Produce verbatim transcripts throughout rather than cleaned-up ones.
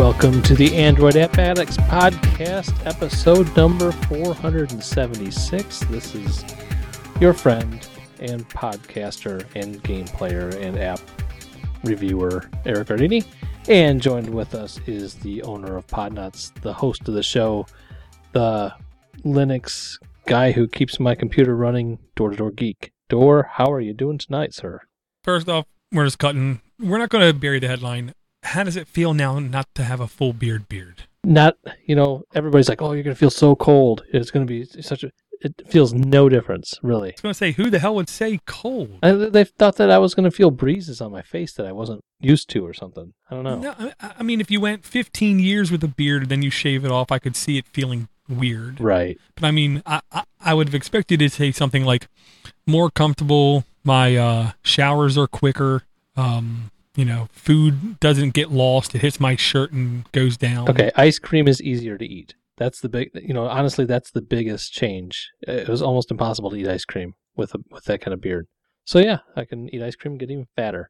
Welcome to the Android App Addicts Podcast, episode number four seventy-six. This is your friend and podcaster and game player and app reviewer, Eric Ardini. And joined with us is the owner of Podnuts, the host of the show, the Linux guy who keeps my computer running, Door-to-Door Geek. Door, how are you doing tonight, sir? First off, we're just cutting. We're not going to bury the headline. How does it feel now not to have a full beard beard? Not, you know, everybody's like, oh, you're going to feel so cold. It's going to be such a, it feels no difference, really. I was going to say, who the hell would say cold? I, they thought that I was going to feel breezes on my face that I wasn't used to or something. I don't know. No, I, I mean, if you went fifteen years with a beard and then you shave it off, I could see it feeling weird. Right. But I mean, I, I, I would have expected you to say something like more comfortable, my uh, showers are quicker, um... you know, food doesn't get lost. It hits my shirt and goes down. Okay, ice cream is easier to eat. That's the big, you know, honestly, that's the biggest change. It was almost impossible to eat ice cream with a, with that kind of beard. So yeah, I can eat ice cream and get even fatter.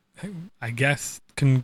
I guess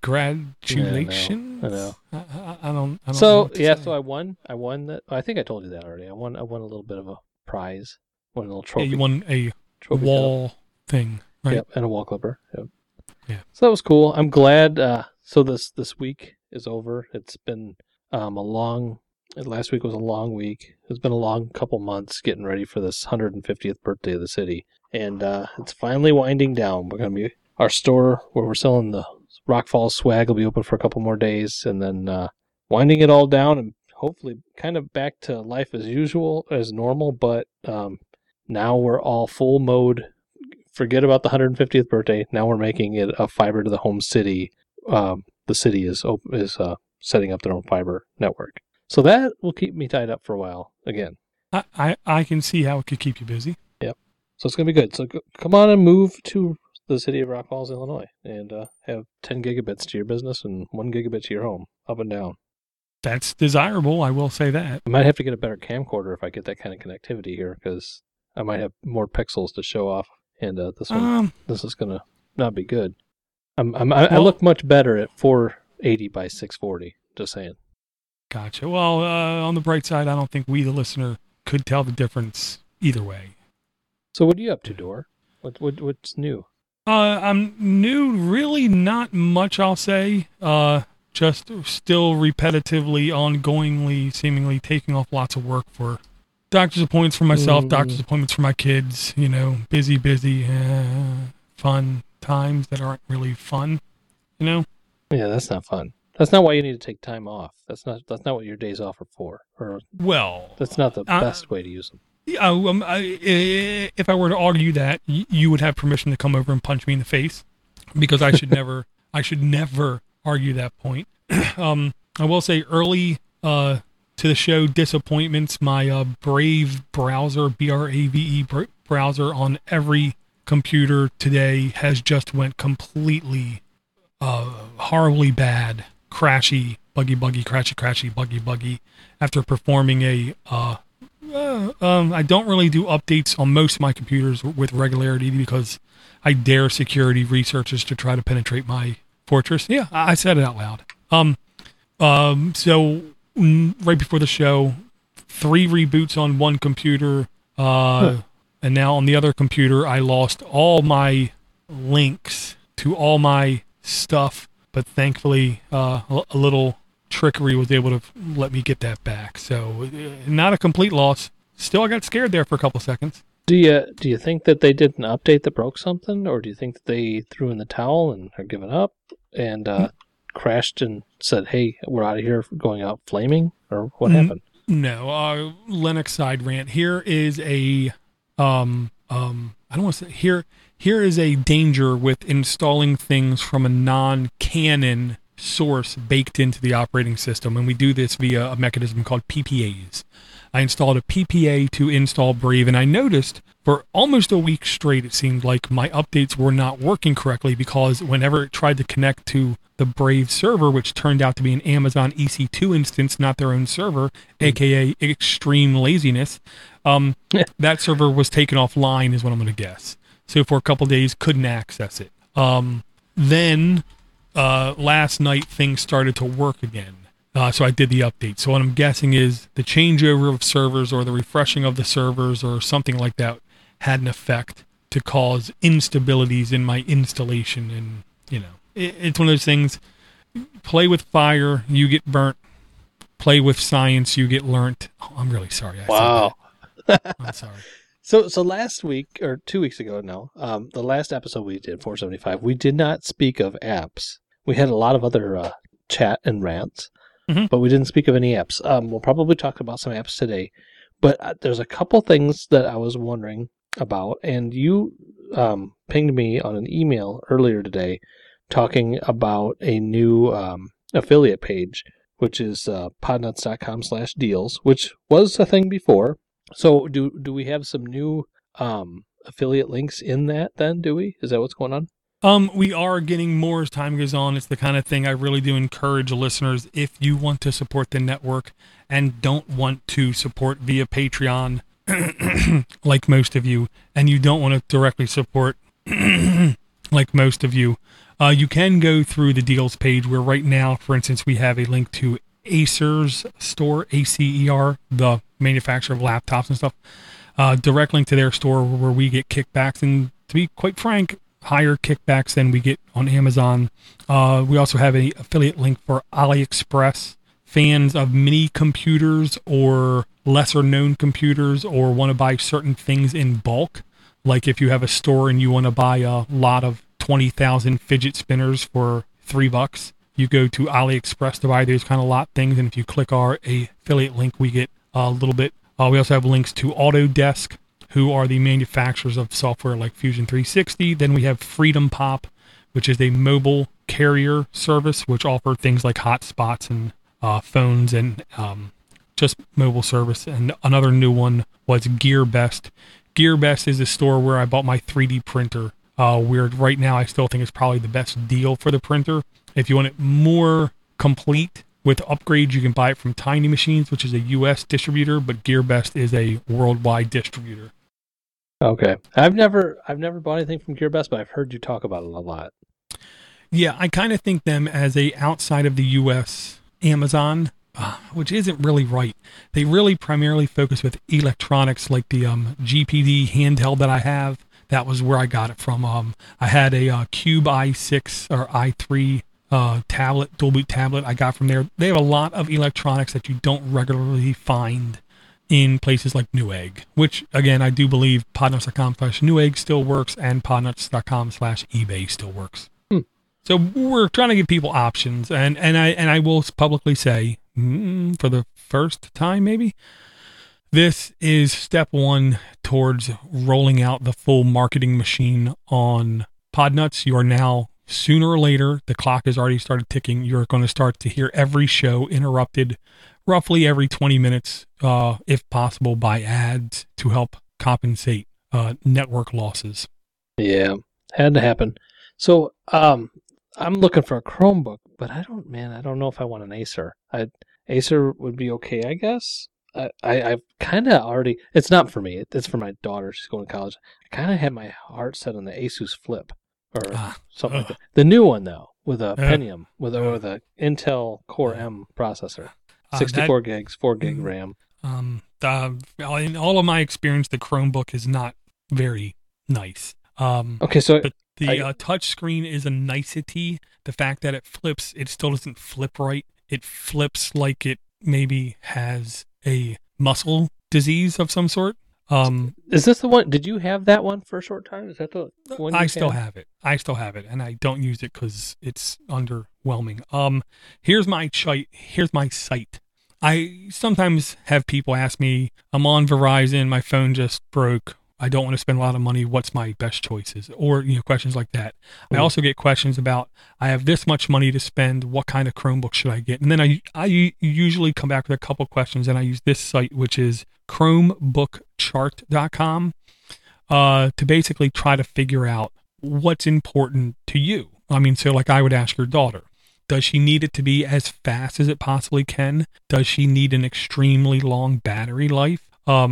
congratulations. Yeah, I know. I, know. I, I, I don't. I don't so know yeah, say. so I won. I won that. I think I told you that already. I won. I won a little bit of a prize. Won a little trophy. Yeah, you won a trophy wall cup. thing, right? Yep, and a wall clipper. Yep. Yeah. So that was cool. I'm glad. Uh, so this this week is over. It's been um, a long. Last week was a long week. It's been a long couple months getting ready for this one hundred fiftieth birthday of the city, and uh, it's finally winding down. We're gonna be our store where we're selling the Rock Falls swag will be open for a couple more days, and then uh, winding it all down and hopefully kind of back to life as usual, as normal. But um, now we're all full mode. Forget about the one hundred fiftieth birthday. Now we're making it a fiber to the home city. Um, the city is op- is uh, setting up their own fiber network. So that will keep me tied up for a while again. I, I, I can see how it could keep you busy. Yep. So it's going to be good. So go, come on and move to the city of Rock Falls, Illinois, and uh, have ten gigabits to your business and one gigabit to your home, up and down. That's desirable, I will say that. I might have to get a better camcorder if I get that kind of connectivity here, because I might have more pixels to show off. And uh, this one, um, this is gonna not be good. I'm, I'm, I, well, I look much better at four eighty by six forty. Just saying. Gotcha. Well, uh, on the bright side, I don't think we, the listener, could tell the difference either way. So, what are you up to, Door? What, what, what's new? Uh, I'm new. Really, not much. I'll say. Uh, just still repetitively, ongoingly, seemingly taking off lots of work for. Doctor's appointments for myself, mm. doctor's appointments for my kids, you know, busy, busy, uh, fun times that aren't really fun, you know? Yeah, that's not fun. That's not why you need to take time off. That's not that's not what your days off are for. Or well, that's not the uh, best way to use them. Yeah, um, I, if I were to argue that, you would have permission to come over and punch me in the face, because I should never, I should never argue that point. um, I will say early, uh, to the show disappointments, my uh, Brave browser, B R A V E br- browser on every computer today has just went completely uh, horribly bad, crashy, buggy, buggy, crashy, crashy, buggy, buggy, after performing a, uh, uh, um, I don't really do updates on most of my computers with regularity because I dare security researchers to try to penetrate my fortress. Yeah, I said it out loud. Um, um, so... right before the show, three reboots on one computer, uh, huh. and now on the other computer, I lost all my links to all my stuff, but thankfully, uh, a little trickery was able to let me get that back. So, not a complete loss. Still, I got scared there for a couple seconds. Do you do you think that they did an update that broke something, or do you think that they threw in the towel and are giving up and uh, crashed and said, "Hey, we're out of here, going out flaming," or what mm, happened? No, uh, Linux side rant. Here is a um um I don't want to say here. Here is a danger with installing things from a non-canon source baked into the operating system, and we do this via a mechanism called P P As. I installed a P P A to install Brave, and I noticed for almost a week straight, it seemed like my updates were not working correctly, because whenever it tried to connect to the Brave server, which turned out to be an Amazon E C two instance, not their own server, mm. aka extreme laziness, um, that server was taken offline is what I'm going to guess. So for a couple days, couldn't access it. Um, then uh, last night things started to work again. Uh, so I did the update. So what I'm guessing is the changeover of servers or the refreshing of the servers or something like that had an effect to cause instabilities in my installation. And, you know, it, it's one of those things. Play with fire, you get burnt. Play with science, you get learnt. Oh, I'm really sorry. I wow. Said that. I'm sorry. So, so last week or two weeks ago now, um, the last episode we did, four seventy-five, we did not speak of apps. We had a lot of other uh, chat and rants, mm-hmm. but we didn't speak of any apps. Um, we'll probably talk about some apps today, but uh, there's a couple things that I was wondering about, and you um, pinged me on an email earlier today talking about a new um, affiliate page, which is uh, podnuts.com slash deals, which was a thing before. So do do we have some new um, affiliate links in that then, do we? Is that what's going on? Um, we are getting more as time goes on. It's the kind of thing I really do encourage listeners, if you want to support the network and don't want to support via Patreon, like most of you, and you don't want to directly support like most of you, uh, you can go through the deals page where right now, for instance, we have a link to Acer's store, A C E R, the manufacturer of laptops and stuff, uh, direct link to their store where we get kickbacks, and to be quite frank, higher kickbacks than we get on Amazon. Uh, we also have an affiliate link for AliExpress. Fans of mini computers or lesser known computers or want to buy certain things in bulk, like if you have a store and you want to buy a lot of twenty thousand fidget spinners for three bucks, you go to AliExpress to buy those kind of lot things, and if you click our affiliate link, we get a little bit. Uh, we also have links to Autodesk, who are the manufacturers of software like Fusion three sixty. Then we have Freedom Pop, which is a mobile carrier service, which offers things like hotspots and uh, phones and um, just mobile service. And another new one was GearBest. GearBest is a store where I bought my three D printer. Uh, where right now I still think it's probably the best deal for the printer. If you want it more complete with upgrades, you can buy it from Tiny Machines, which is a U S distributor, but GearBest is a worldwide distributor. Okay. I've never I've never bought anything from GearBest, but I've heard you talk about it a lot. Yeah, I kind of think them as a outside of the U S Amazon, uh, which isn't really right. They really primarily focus with electronics, like the um, G P D handheld that I have. That was where I got it from. Um, I had a uh, Cube i six or i three uh, tablet, dual boot tablet I got from there. They have a lot of electronics that you don't regularly find in places like Newegg, which, again, I do believe podnuts.com slash Newegg still works and podnuts.com slash eBay still works. Hmm. So we're trying to give people options, and, and I and I will publicly say, mm, for the first time maybe, this is step one towards rolling out the full marketing machine on Podnuts. You are now, sooner or later, the clock has already started ticking. You're going to start to hear every show interrupted roughly every twenty minutes, uh, if possible, by ads to help compensate uh, network losses. Yeah, had to happen. So um, I'm looking for a Chromebook, but I don't, man, I don't know if I want an Acer. I, Acer would be okay, I guess. I, I, I've kind of already, it's not for me, it's for my daughter, she's going to college. I kind of had my heart set on the Asus Flip, or ah, something uh, like that. The new one, though, with a uh, Pentium, with a, uh, with a Intel Core M processor. sixty-four uh, that, gigs, four gig RAM. Um, the, in all of my experience, the Chromebook is not very nice. Um, okay, so but the I, uh, touch screen is a nicety. The fact that it flips, it still doesn't flip right. It flips like it maybe has a muscle disease of some sort. Um, is this the one? Did you have that one for a short time? Is that the one? I you still had? have it. I still have it, and I don't use it because it's underwhelming. Um, here's my ch- Here's my site. I sometimes have people ask me, I'm on Verizon, my phone just broke, I don't want to spend a lot of money, what's my best choices? Or, you know, questions like that. Mm. I also get questions about, I have this much money to spend, what kind of Chromebook should I get? And then I, I usually come back with a couple questions, and I use this site, which is chromebook chart dot com, uh, to basically try to figure out what's important to you. I mean, so like I would ask your daughter, does she need it to be as fast as it possibly can? Does she need an extremely long battery life? Um,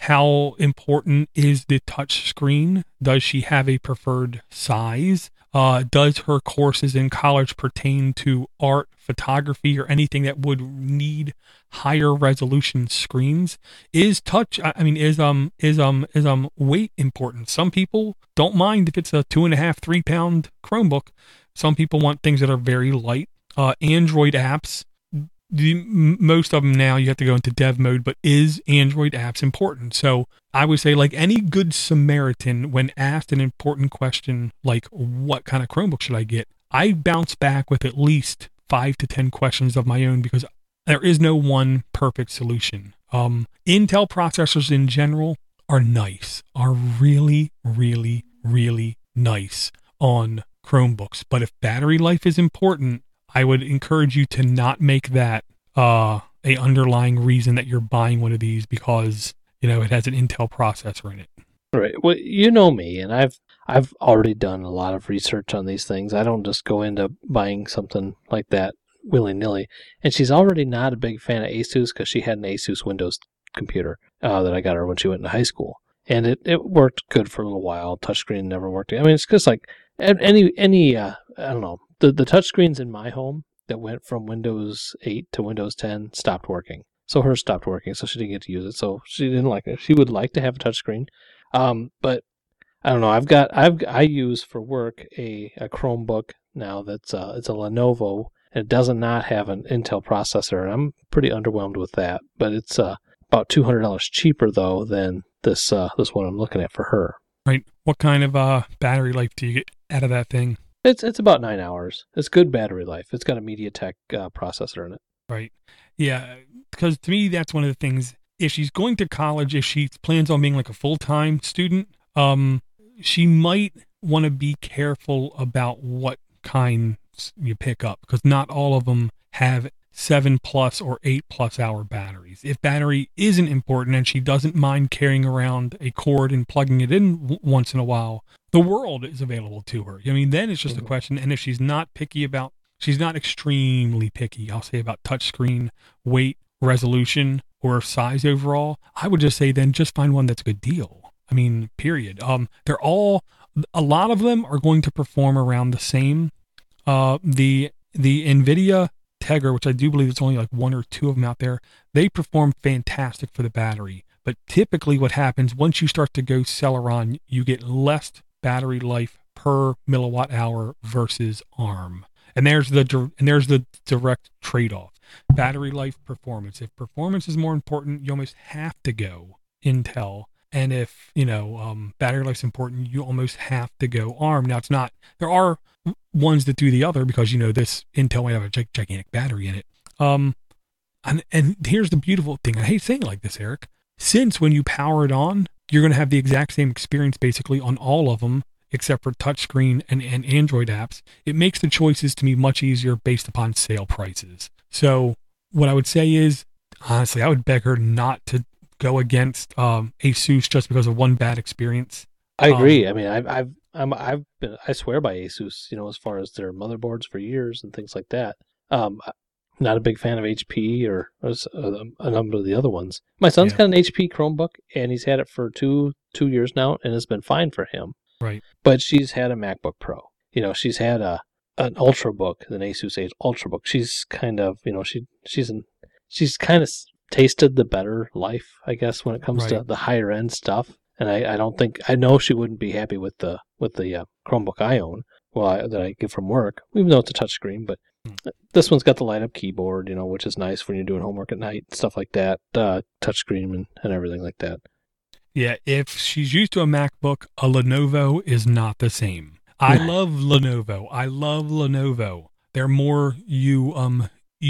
how important is the touch screen? Does she have a preferred size? Uh, does her courses in college pertain to art, photography, or anything that would need higher resolution screens? Is touch, I mean, is, um, is, um, is, um, weight important? Some people don't mind if it's a two and a half, three pound Chromebook. Some people want things that are very light. Uh, Android apps, the, most of them now you have to go into dev mode, but is Android apps important? So I would say, like any good Samaritan, when asked an important question like what kind of Chromebook should I get, I bounce back with at least five to ten questions of my own, because there is no one perfect solution. Um, Intel processors in general are nice, are really, really, really nice on Chromebooks. But if battery life is important, I would encourage you to not make that uh, a underlying reason that you're buying one of these because, you know, it has an Intel processor in it. Right. Well, you know me, and I've I've already done a lot of research on these things. I don't just go into buying something like that willy-nilly. And she's already not a big fan of Asus because she had an Asus Windows computer uh, that I got her when she went to high school. And it, it worked good for a little while. Touchscreen never worked. I mean, it's just like any, any uh, I don't know, the, the touchscreens in my home that went from Windows eight to Windows ten stopped working. So hers stopped working, so she didn't get to use it. So she didn't like it. She would like to have a touchscreen. Um, but I don't know. I've got, I've, I use for work a, a Chromebook now that's, uh, it's a Lenovo, and it does not have an Intel processor. And I'm pretty underwhelmed with that, but it's, uh, about two hundred dollars cheaper though than this, uh, this one I'm looking at for her. Right. What kind of, uh, battery life do you get out of that thing? It's it's about nine hours. It's good battery life. It's got a MediaTek uh, processor in it. Right. Yeah. Because to me, that's one of the things. If she's going to college, if she plans on being like a full-time student, um, she might want to be careful about what kinds you pick up, because not all of them have seven plus or eight plus hour batteries. If battery isn't important and she doesn't mind carrying around a cord and plugging it in w- once in a while, the world is available to her. I mean, then it's just mm-hmm. a question. And if she's not picky about, she's not extremely picky, I'll say, about touchscreen, weight, resolution, or size overall, I would just say then just find one that's a good deal. I mean, period. Um, they're all, a lot of them are going to perform around the same. Uh, the, the NVIDIA Tegra, which I do believe it's only like one or two of them out there, they perform fantastic for the battery. But typically what happens once you start to go Celeron, you get less battery life per milliwatt hour versus ARM. And there's the and there's the direct trade-off. Battery life, performance. If performance is more important, you almost have to go Intel. And if, you know, um, battery life's important, you almost have to go ARM. Now, it's not, there are ones that do the other because, you know, this Intel might have a gig- gigantic battery in it. Um, and, and here's the beautiful thing. I hate saying it like this, Eric. Since when you power it on, you're going to have the exact same experience basically on all of them, except for touchscreen and, and Android apps. It makes the choices to me much easier based upon sale prices. So what I would say is, honestly, I would beg her not to go against um, Asus just because of one bad experience. I agree. Um, I mean, I've I've I'm, I've been I swear by Asus, you know, as far as their motherboards for years and things like that. Um, not a big fan of H P or, or a number of the other ones. My son's yeah. got an H P Chromebook, and he's had it for two two years now, and it's been fine for him. Right. But she's had a MacBook Pro. You know, she's had a an Ultrabook, an Asus Ultrabook. She's kind of, you know, she she's an, she's kind of tasted the better life, I guess, when it comes right. to the higher end stuff. And I, I don't think, I know she wouldn't be happy with the with the uh, Chromebook I own, well, I, that I get from work, even though it's a touchscreen. But hmm. this one's got the light up keyboard, you know, which is nice when you're doing homework at night, stuff like that, uh, touchscreen and, and everything like that. Yeah, if she's used to a MacBook, a Lenovo is not the same. I love Lenovo. I love Lenovo. They're more you um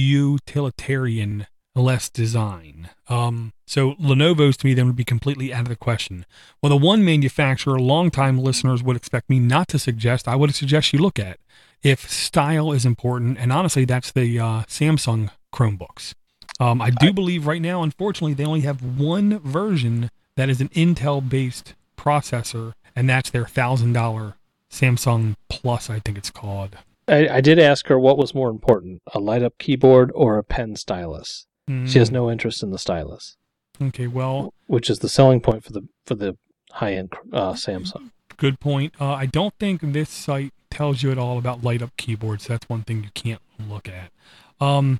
utilitarian, less design. Um, so Lenovo's to me then would be completely out of the question. Well, the one manufacturer longtime listeners would expect me not to suggest, I would suggest you look at if style is important, and honestly, that's the uh, Samsung Chromebooks. Um, I do I, believe right now, unfortunately, they only have one version that is an Intel-based processor, and that's their one thousand dollars Samsung Plus, I think it's called. I, I did ask her what was more important, a light-up keyboard or a pen stylus. Mm. She has no interest in the stylus. Okay, well, which is the selling point for the for the high end uh, Samsung. good point. Uh, I don't think this site tells you at all about light up keyboards. That's one thing you can't look at. Um,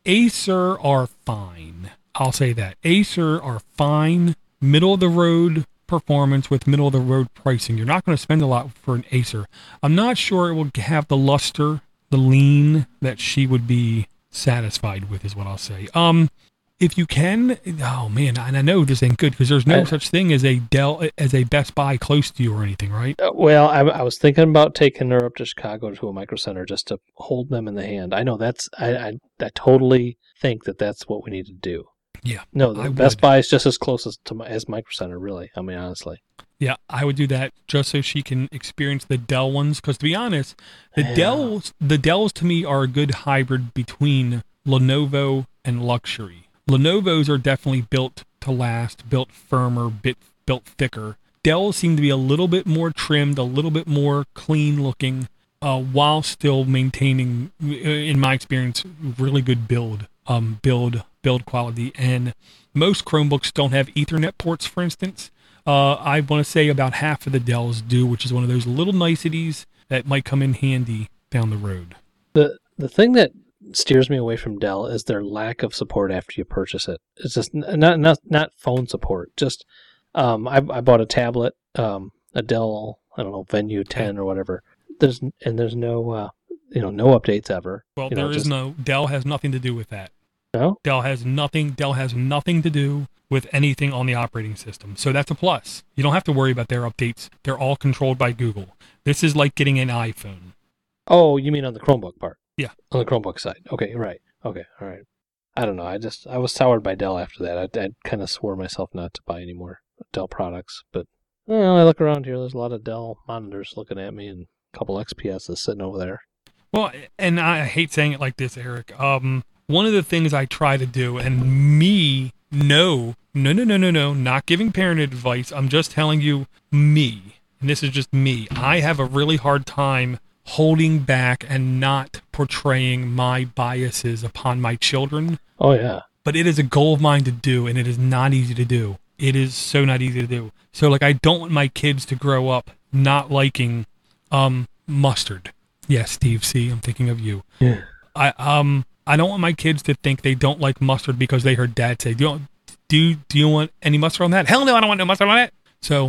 Acer are fine. I'll say that. Acer are fine. Middle of the road performance with middle of the road pricing. You're not going to spend a lot for an Acer. I'm not sure it will have the luster, the lean that she would be satisfied with, is what I'll say. Um, if you can, oh man, and I know this ain't good because there's no I, such thing as a Dell, as a Best Buy close to you or anything, right? Uh, well, I, I was thinking about taking her up to Chicago to a Micro Center just to hold them in the hand. I know that's, I, I, I totally think that that's what we need to do. Yeah. No, the I Best would. Buy is just as close as, to my, as Micro Center, really. I mean, honestly. Yeah, I would do that just so she can experience the Dell ones. Because to be honest, the yeah. Dells, the Dells to me are a good hybrid between Lenovo and luxury. Lenovo's are definitely built to last, built firmer, bit built thicker. Dells seem to be a little bit more trimmed, a little bit more clean looking, uh, while still maintaining, in my experience, really good build, um, build, build quality. And most Chromebooks don't have Ethernet ports, for instance. Uh, I want to say about half of the Dells do, which is one of those little niceties that might come in handy down the road. The the thing that steers me away from Dell is their lack of support after you purchase it. It's just not not not phone support. Just um, I I bought a tablet, um, a Dell, I don't know, Venue ten or whatever. There's and there's no uh, you know no updates ever. Well, you there know, is just, no Dell has nothing to do with that. No, Dell has nothing. Dell has nothing to do with anything on the operating system. So that's a plus. You don't have to worry about their updates. They're all controlled by Google. This is like getting an iPhone. Oh, you mean on the Chromebook part? Yeah. On the Chromebook side. Okay, right. Okay, all right. I don't know. I just I was soured by Dell after that. I, I kind of swore myself not to buy any more Dell products. But well, I look around here. There's a lot of Dell monitors looking at me, and a couple X P S's sitting over there. Well, and I hate saying it like this, Eric. Um, one of the things I try to do, and me, no, no, no, no, no, no, not giving parent advice. I'm just telling you, me, and this is just me. I have a really hard time holding back and not portraying my biases upon my children. Oh, yeah. But it is a goal of mine to do, and it is not easy to do. It is so not easy to do. So, like, I don't want my kids to grow up not liking um, mustard. Yes, Steve C., I'm thinking of you. Yeah. I um I don't want my kids to think they don't like mustard because they heard Dad say, "Do you do you, do you want any mustard on that?" Hell no, I don't want no mustard on that. So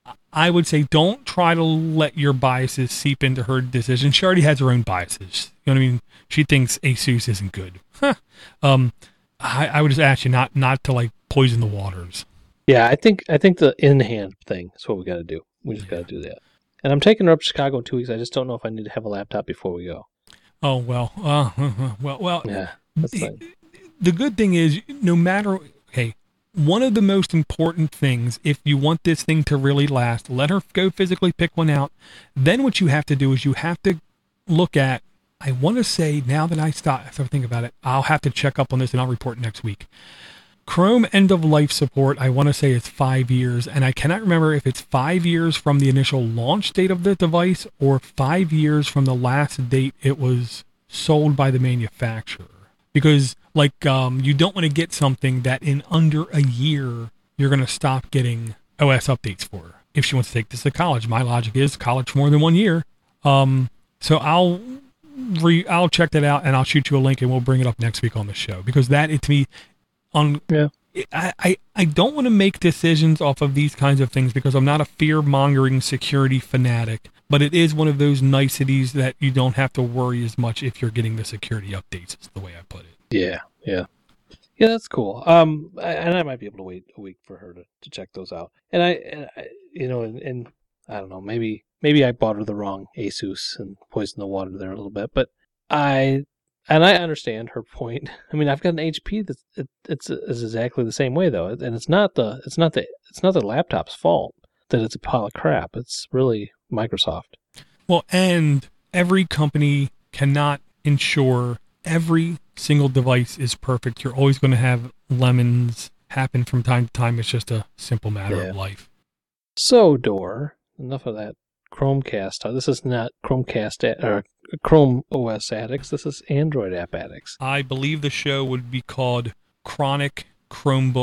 I would say don't try to let your biases seep into her decision. She already has her own biases. You know what I mean? She thinks Asus isn't good. Huh. Um, I, I would just ask you not not to like poison the waters. Yeah, I think I think the in-hand thing is what we got to do. We just got to do that. And I'm taking her up to Chicago in two weeks. I just don't know if I need to have a laptop before we go. Oh, well, uh, well, well. Yeah, that's fine. The good thing is, no matter, okay, one of the most important things, if you want this thing to really last, let her go physically pick one out. Then what you have to do is you have to look at, I want to say, now that I stop, if I think about it, I'll have to check up on this and I'll report next week. Chrome end-of-life support, I want to say is five years, and I cannot remember if it's five years from the initial launch date of the device or five years from the last date it was sold by the manufacturer. Because, like, um, you don't want to get something that in under a year you're going to stop getting O S updates for. If she wants to take this to college, my logic is college for more than one year. Um, so I'll re- I'll check that out, and I'll shoot you a link, and we'll bring it up next week on the show. Because that, it, to me... On, yeah. I, I, I don't want to make decisions off of these kinds of things because I'm not a fear-mongering security fanatic, but it is one of those niceties that you don't have to worry as much if you're getting the security updates, is the way I put it. Yeah, yeah. Yeah, that's cool. Um, I, and I might be able to wait a week for her to, to check those out. And I, and I you know, and, and I don't know, maybe maybe I bought her the wrong Asus and poisoned the water there a little bit, but I... And I understand her point. I mean, I've got an H P that's it, it's, it's exactly the same way though, and it's not the it's not the it's not the laptop's fault that it's a pile of crap. It's really Microsoft. Well, and every company cannot ensure every single device is perfect. You're always going to have lemons happen from time to time. It's just a simple matter yeah. of life. So, Door, enough of that Chromecast. This is not Chromecast or Chrome O S Addicts. This is Android App Addicts. I believe the show would be called Chronic Chromebook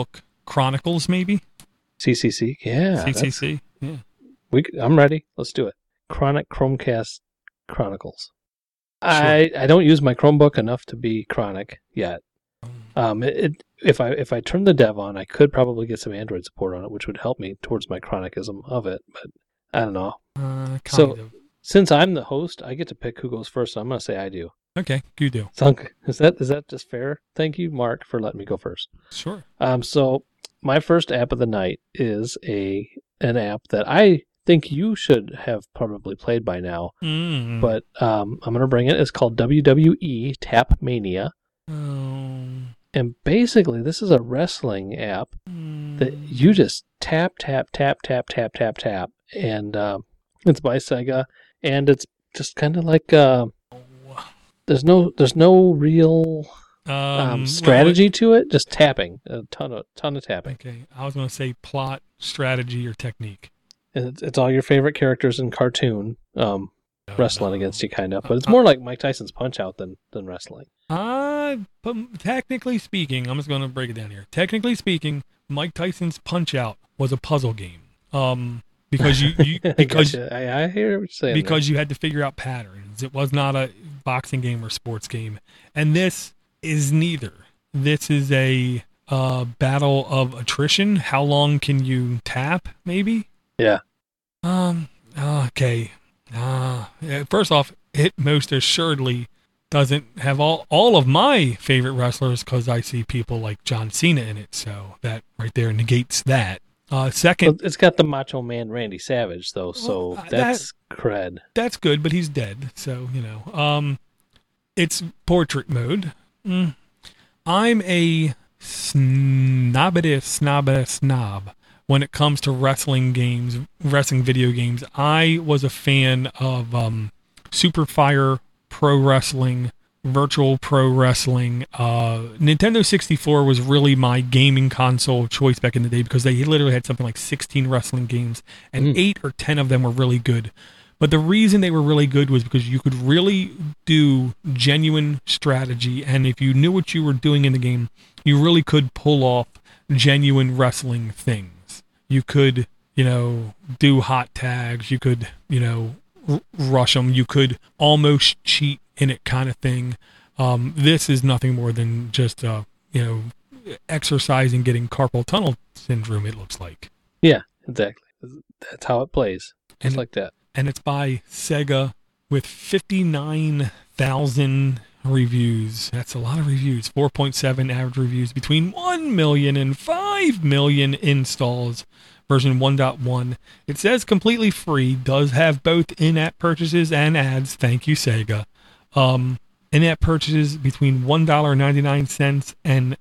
Chronicles, maybe? C C C, yeah. C C C, yeah. We, I'm ready. Let's do it. Chronic Chromecast Chronicles. Sure. I, I don't use my Chromebook enough to be Chronic yet. Um, it, it if I if I turn the dev on, I could probably get some Android support on it, which would help me towards my chronicism of it. But I don't know. Uh, kind so of. since I'm the host, I get to pick who goes first. So I'm gonna say I do. Okay, you do. Thunk. Is that is that just fair? Thank you, Mark, for letting me go first. Sure. Um, so my first app of the night is a an app that I think you should have probably played by now, Mm. but um, I'm going to bring it. It's called W W E Tap Mania. Oh. And basically, this is a wrestling app Mm. that you just tap, tap, tap, tap, tap, tap, tap. And um, it's by Sega. And it's just kind of like, uh, there's no there's no real Um, um, strategy well, to it, just tapping, a ton of, ton of tapping. okay, I was going to say plot, strategy, or technique. And it's, it's all your favorite characters in cartoon um, No, wrestling no. against you, kind of. But it's more like Mike Tyson's Punch-Out than, than wrestling. Uh, but technically speaking, I'm just going to break it down here. Technically speaking, Mike Tyson's Punch-Out was a puzzle game. Um, because you, you I because gotcha. I, I hear what you're saying. because you had to figure out patterns. It was not a boxing game or sports game, and this is neither. This is a uh, battle of attrition. How long can you tap? Maybe. there. Yeah. Um. Okay. Uh, first off, it most assuredly doesn't have all all of my favorite wrestlers because I see people like John Cena in it. So that right there negates that. Uh, second, Well, it's got the Macho Man Randy Savage, though, so Well, uh, that's cred. that's good, but he's dead. So you know. Um, it's portrait mode. Mm. I'm a snobbity snobbity snob when it comes to wrestling games, wrestling video games. I was a fan of um, Super Fire Pro Wrestling, Virtual Pro Wrestling. Uh, Nintendo sixty-four was really my gaming console of choice back in the day because they literally had something like sixteen wrestling games, and Mm. eight or ten of them were really good. But the reason they were really good was because you could really do genuine strategy, and if you knew what you were doing in the game, you really could pull off genuine wrestling things. You could, you know, do hot tags. You could, you know, r- rush them. You could almost cheat in it, kind of thing. Um, this is nothing more than just, uh, you know, exercising, getting carpal tunnel syndrome. It looks like, Yeah, exactly. That's how it plays. Just And- like that. and it's by Sega with fifty-nine thousand reviews. That's a lot of reviews. four point seven average reviews, between one million and five million installs. Version one point one. It says completely free. Does have both in-app purchases and ads. Thank you, Sega. Um, in-app purchases between one dollar and ninety-nine cents and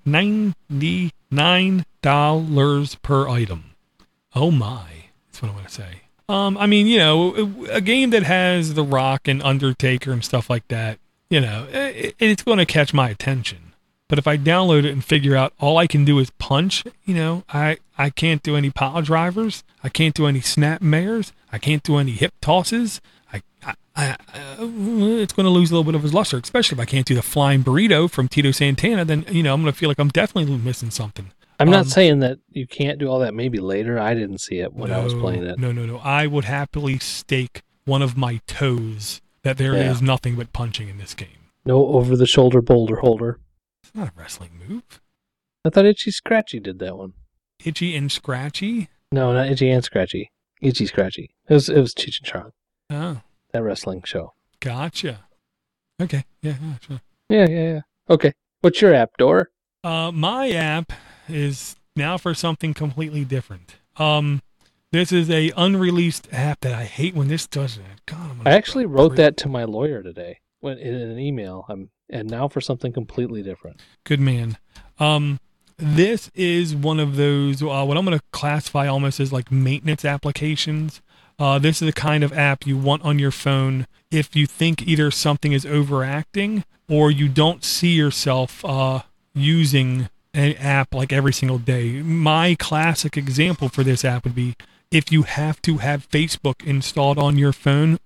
ninety-nine dollars per item. Oh my. That's what I'm going to say. Um, I mean, you know, a game that has The Rock and Undertaker and stuff like that, you know, it, it's going to catch my attention. But if I download it and figure out all I can do is punch, you know, I, I can't do any pile drivers. I can't do any snap mares. I can't do any hip tosses. I, I, I, uh, it's going to lose a little bit of its luster, especially if I can't do the flying burrito from Tito Santana. Then, you know, I'm going to feel like I'm definitely missing something. I'm not Um, saying that you can't do all that maybe later. I didn't see it when I was No, playing it. No, no, no. I would happily stake one of my toes that there is Yeah. nothing but punching in this game. No over-the-shoulder boulder holder. It's not a wrestling move. I thought Itchy Scratchy did that one. Itchy and scratchy. No, not Itchy and Scratchy. Itchy Scratchy. It was, it was Cheech and Chong, Oh, that wrestling show. gotcha. Okay, yeah, yeah, sure. Yeah, yeah, yeah. Okay. What's your app, Dor? Uh, my app is now for something completely different. Um, this is a unreleased app that I hate when this does it. God, I'm gonna I actually go wrote crazy. that to my lawyer today when in an email. I'm and now for something completely different. Good man. Um, this is one of those, uh, what I'm going to classify almost as like maintenance applications. Uh, this is the kind of app you want on your phone if you think either something is overacting or you don't see yourself uh, using an app like every single day. My classic example for this app would be if you have to have Facebook installed on your phone.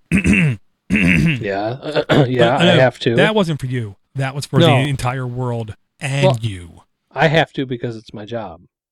Yeah, yeah, But, I no, have to. That wasn't for you. That was for No. the entire world and Well, you. I have to because it's my job.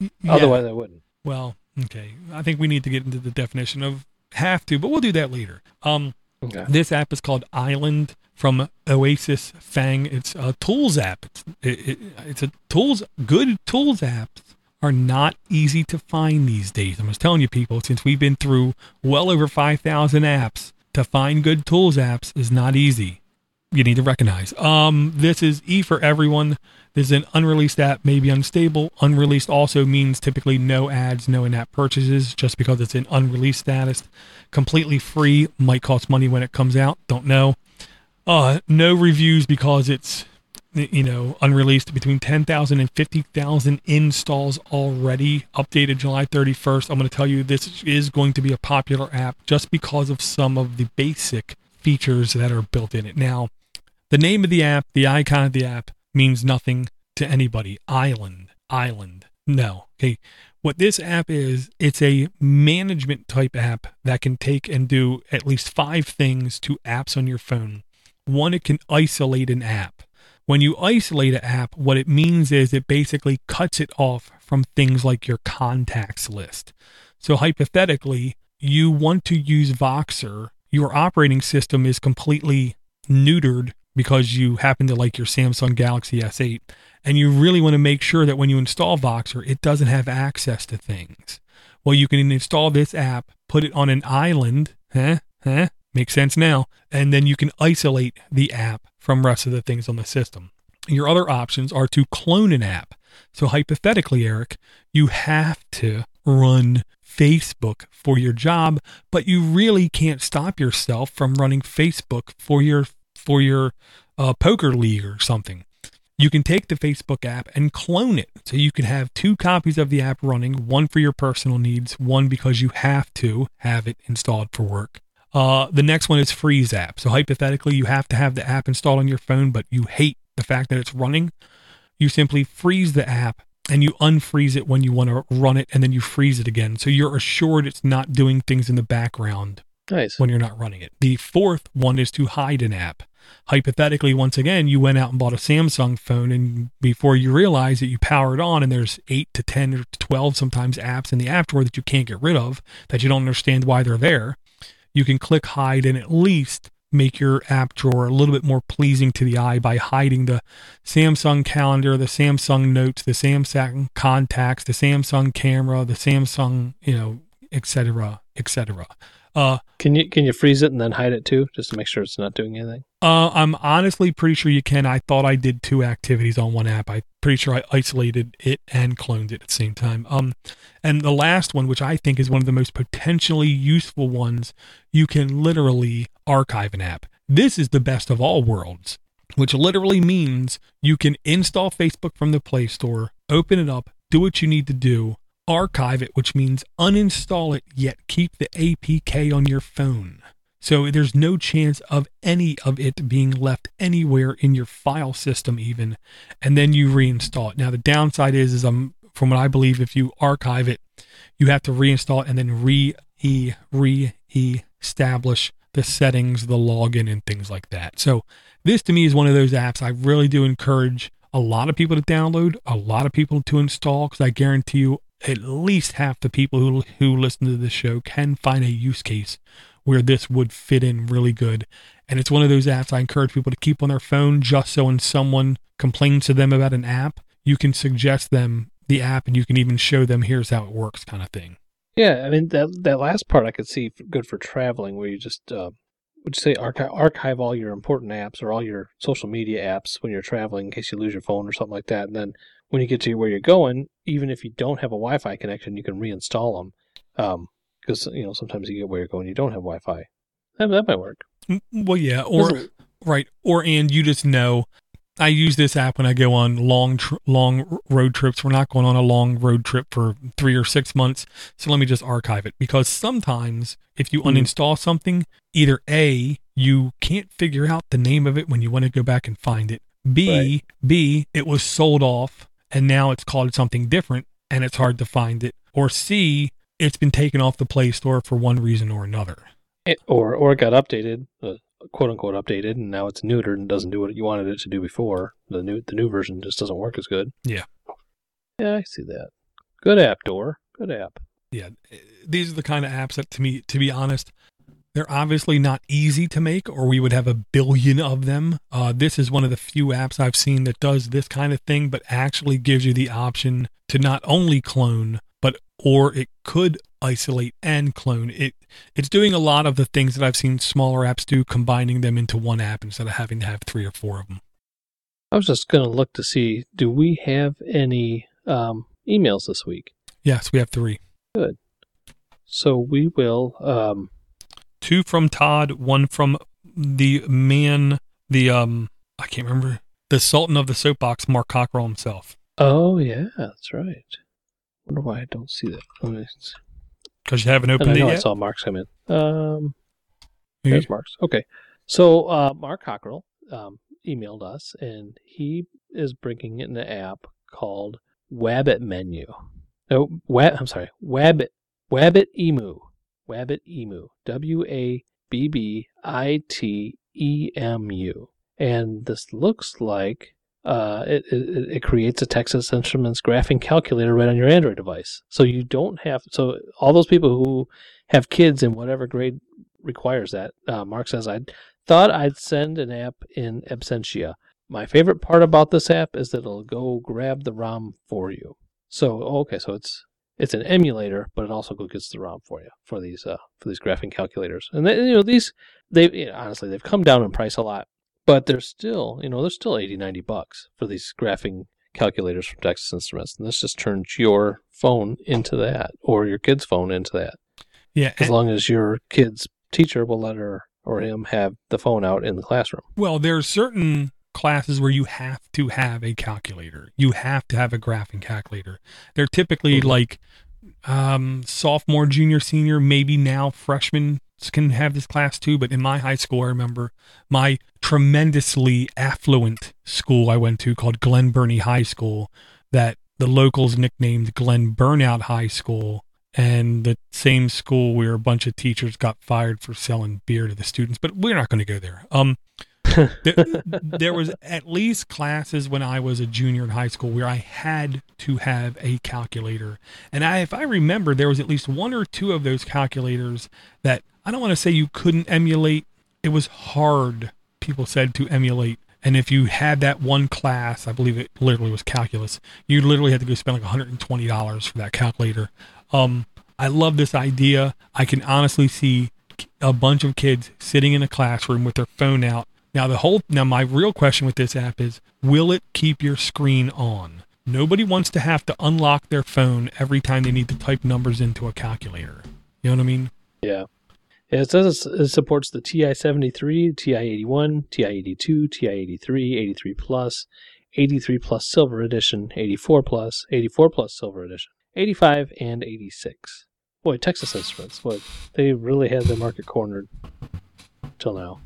Yeah. Otherwise, I wouldn't. Well, okay. I think we need to get into the definition of have to, but we'll do that later. Um, Okay. This app is called Island from Oasis Fang. It's a tools app. It's, it, it, it's a tools, good tools apps are not easy to find these days. I'm just telling you people, since we've been through well over five thousand apps, to find good tools apps is not easy. You need to recognize. Um, this is E for everyone. This is an unreleased app, maybe unstable. Unreleased also means typically no ads, no in-app purchases, just because it's in unreleased status. Completely free, might cost money when it comes out, don't know. Uh, no reviews because it's, you know, unreleased. Between ten thousand and fifty thousand installs already. Updated July thirty-first. I'm going to tell you this is going to be a popular app just because of some of the basic features that are built in it. Now, the name of the app, the icon of the app, means nothing to anybody. Island, island. No. Okay. What this app is, it's a management type app that can take and do at least five things to apps on your phone. One, it can isolate an app. When you isolate an app, what it means is it basically cuts it off from things like your contacts list. So hypothetically, you want to use Voxer, your operating system is completely neutered because you happen to like your Samsung Galaxy S eight, and you really want to make sure that when you install Voxer, it doesn't have access to things. Well, you can install this app, put it on an island, huh, huh, makes sense now, and then you can isolate the app from rest of the things on the system. Your other options are to clone an app. So hypothetically, Eric, you have to run Facebook for your job, but you really can't stop yourself from running Facebook for your for your uh, poker league or something. You can take the Facebook app and clone it. So you can have two copies of the app running, one for your personal needs, one because you have to have it installed for work. Uh, the next one is Freeze app. So hypothetically, you have to have the app installed on your phone, but you hate the fact that it's running. You simply freeze the app and you unfreeze it when you want to run it, and then you freeze it again. So you're assured it's not doing things in the background. Nice. When you're not running it. The fourth one is to hide an app. Hypothetically, once again, you went out and bought a Samsung phone, and before you realize that you power it on and there's eight to ten or twelve sometimes apps in the app drawer that you can't get rid of, that you don't understand why they're there, you can click hide and at least make your app drawer a little bit more pleasing to the eye by hiding the Samsung calendar, the Samsung notes, the Samsung contacts, the Samsung camera, the Samsung, you know, et cetera, et cetera. Uh, can you can you freeze it and then hide it too, just to make sure it's not doing anything? Uh, I'm honestly pretty sure you can. I thought I did two activities on one app. I'm pretty sure I isolated it and cloned it at the same time. Um, and the last one, which I think is one of the most potentially useful ones, you can literally archive an app. This is the best of all worlds, which literally means you can install Facebook from the Play Store, open it up, do what you need to do, archive it, which means uninstall it, yet keep the A P K on your phone. So there's no chance of any of it being left anywhere in your file system even, and then you reinstall it. Now the downside is, is um, from what I believe, if you archive it, you have to reinstall it and then re e re establish the settings, the login, and things like that. So this to me is one of those apps I really do encourage a lot of people to download, a lot of people to install, because I guarantee you at least half the people who who listen to this show can find a use case where this would fit in really good. And it's one of those apps I encourage people to keep on their phone, just so when someone complains to them about an app, you can suggest them the app and you can even show them here's how it works, kind of thing. Yeah, I mean, that that last part I could see good for traveling, where you just, uh, would you say archive, archive all your important apps or all your social media apps when you're traveling in case you lose your phone or something like that. And then when you get to where you're going, even if you don't have a Wi-Fi connection, you can reinstall them. Um, because, you know, sometimes you get where you're going, you don't have Wi-Fi. That, that might work. Well, yeah, or, Doesn't... right, or, and you just know, I use this app when I go on long, tr- long road trips. We're not going on a long road trip for three or six months. So let me just archive it, because sometimes if you mm. uninstall something, either A, you can't figure out the name of it when you want to go back and find it. B, right. B, it was sold off and now it's called something different and it's hard to find it. Or C, it's been taken off the Play Store for one reason or another. It, or, or it got updated, uh, quote unquote updated, and now it's neutered and doesn't do what you wanted it to do before. The new the new version just doesn't work as good. Yeah. Yeah, I see that. Good app, Door. Good app. Yeah, these are the kind of apps that, to me, to be honest, they're obviously not easy to make, or we would have a billion of them. Uh, this is one of the few apps I've seen that does this kind of thing, but actually gives you the option to not only clone, but or it could isolate and clone. It it's doing a lot of the things that I've seen smaller apps do, combining them into one app instead of having to have three or four of them. I was just going to look to see, do we have any um, emails this week? Yes, we have three. Good. So we will... Um, Two from Todd, one from the man, the, um, I can't remember, the Sultan of the Soapbox, Mark Cockrell himself. Oh, yeah, that's right. Wonder why I don't see that. Because you haven't opened I it know yet? I saw Mark's come in. Um, Maybe. there's Mark's. Okay. So uh, Mark Cockrell um, emailed us, and he is bringing in an app called Wabbit Menu. No, Wab, I'm sorry, Wabbit, Wabbit Emu. Wabbit Emu, W A B B I T E M U. And this looks like uh, it, it, it creates a Texas Instruments graphing calculator right on your Android device. So you don't have, so all those people who have kids in whatever grade requires that, uh, Mark says, I thought I'd send an app in absentia. My favorite part about this app is that it'll go grab the ROM for you. So, okay, so it's, It's an emulator, but it also gets the ROM for you for these uh, for these graphing calculators. And they, you know these they you know, honestly they've come down in price a lot, but they're still you know they're still eighty, ninety bucks for these graphing calculators from Texas Instruments. And this just turns your phone into that, or your kid's phone into that. Yeah, as long as your kid's teacher will let her or him have the phone out in the classroom. Well, there are certain classes where you have to have a calculator. You have to have a graphing calculator. They're typically mm-hmm. like um, sophomore, junior, senior, maybe now freshmen can have this class too. But in my high school, I remember my tremendously affluent school I went to called Glen Burnie High School, that the locals nicknamed Glen Burnout High School, and the same school where a bunch of teachers got fired for selling beer to the students. But we're not going to go there. Um, there, there was at least classes when I was a junior in high school where I had to have a calculator. And I, if I remember, there was at least one or two of those calculators that I don't want to say you couldn't emulate. It was hard, people said, to emulate. And if you had that one class, I believe it literally was calculus, you literally had to go spend like one hundred twenty dollars for that calculator. Um, I love this idea. I can honestly see a bunch of kids sitting in a classroom with their phone out. Now the whole now my real question with this app is, will it keep your screen on? Nobody wants to have to unlock their phone every time they need to type numbers into a calculator. You know what I mean? Yeah. Yeah, it says it supports the T I seventy-three, T I eighty-one, T I eighty-two, T I eighty-three, eighty-three Plus, eighty-three Plus Silver Edition, eighty-four Plus, eighty-four Plus Silver Edition, eighty-five, and eighty-six. Boy, Texas Instruments, boy, they really had the market cornered till now.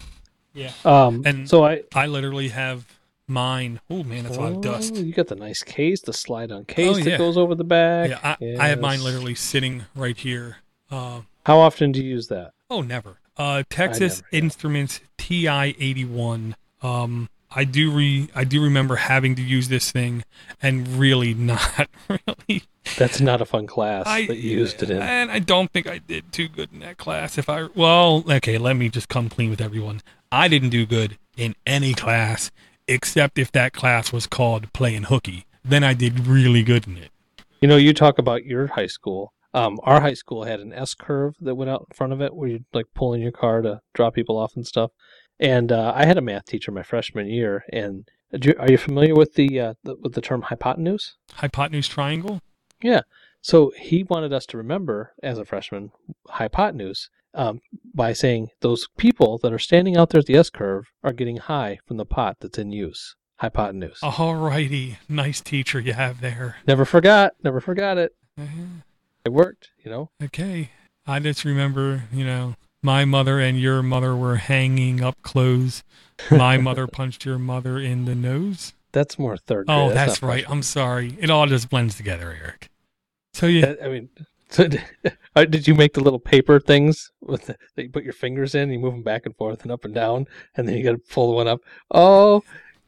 Yeah. Um, and so I, I literally have mine. Oh man, that's oh, a lot of dust. You got the nice case, the slide-on case oh, yeah. that goes over the back. Yeah, I, yes. I have mine literally sitting right here. Uh, How often do you use that? Oh, never. Uh, Texas never, Instruments yeah. T I eighty-one. Um, I do re I do remember having to use this thing and really not really. That's not a fun class I, that you used it in. And I don't think I did too good in that class. If I well, okay, let me just come clean with everyone. I didn't do good in any class except if that class was called playing hooky. Then I did really good in it. You know, you talk about your high school. Um, our high school had an S curve that went out in front of it where you'd like pull in your car to drop people off and stuff. And uh, I had a math teacher my freshman year. And you, are you familiar with the, uh, the with the term hypotenuse? Hypotenuse triangle? Yeah. So he wanted us to remember as a freshman hypotenuse um, by saying those people that are standing out there at the S curve are getting high from the pot that's in use. Hypotenuse. All righty. Nice teacher you have there. Never forgot. Never forgot it. Uh-huh. It worked, you know. Okay. I just remember, you know, my mother and your mother were hanging up clothes. My mother punched your mother in the nose. That's more third grade. Oh, that's, that's right. I'm sorry. It all just blends together, Eric. So yeah. I mean, so did you make the little paper things with the, that you put your fingers in, and you move them back and forth and up and down, and then you got to pull one up? Oh,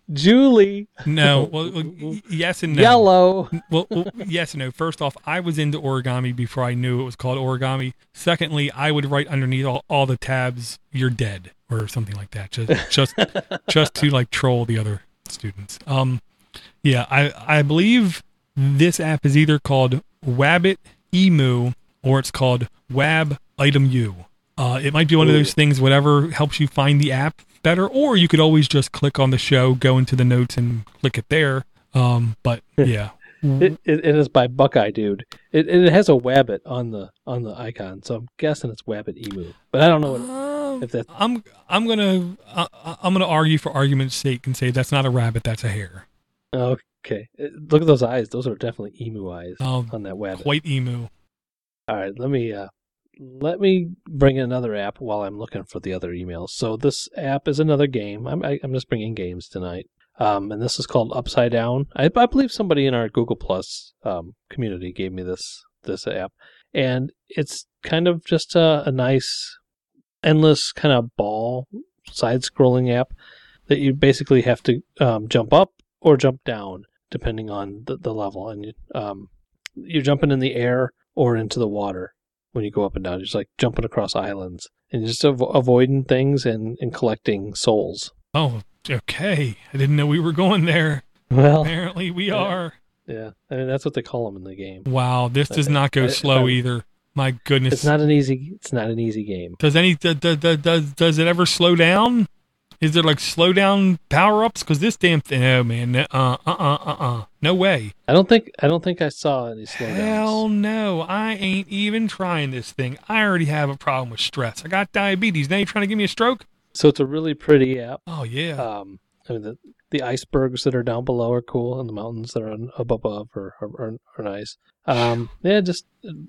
Julie. No, well, well, yes and no. Yellow. Well, well, yes and no. First off, I was into origami before I knew it was called origami. Secondly, I would write underneath all, all the tabs, "You're dead" or something like that, just just just to like troll the other students. Um, yeah, I I believe this app is either called Wabbit Emu or it's called Wab Item U. Uh, it might be one of those things, whatever helps you find the app better, or you could always just click on the show, go into the notes, and click it there. Um, but yeah, it, it, it is by Buckeye Dude. It it has a Wabbit on the on the icon, so I'm guessing it's Wabbit Emu. But I don't know what, um, if that's. I'm I'm gonna uh, I'm gonna argue for argument's sake and say that's not a rabbit, that's a hare. Okay, look at those eyes; those are definitely emu eyes um, on that Wabbit. Quite emu. All right, let me uh, let me bring in another app while I'm looking for the other emails. So this app is another game. I'm I, I'm just bringing games tonight, um, and this is called Upside Down. I, I believe somebody in our Google Plus um, community gave me this this app, and it's kind of just a, a nice, endless kind of ball side-scrolling app that you basically have to um, jump up or jump down depending on the, the level, and you, um, you're jumping in the air or into the water. When you go up and down, you're just like jumping across islands and just avo- avoiding things and, and collecting souls. Oh, okay. I didn't know we were going there. Well, apparently we yeah, are. Yeah, I mean that's what they call them in the game. Wow, this does not go I, slow I, either. My goodness, it's not an easy. It's not an easy game. Does any does does does, does it ever slow down? Is there like slow down power ups? Because this damn thing, oh man, uh uh uh uh uh, no way. I don't think I don't think I saw any slowdowns. Hell no, I ain't even trying this thing. I already have a problem with stress. I got diabetes. Now you're trying to give me a stroke? So it's a really pretty app. Oh yeah. Um, I mean the the icebergs that are down below are cool, and the mountains that are up above are are, are, are nice. Um, yeah, just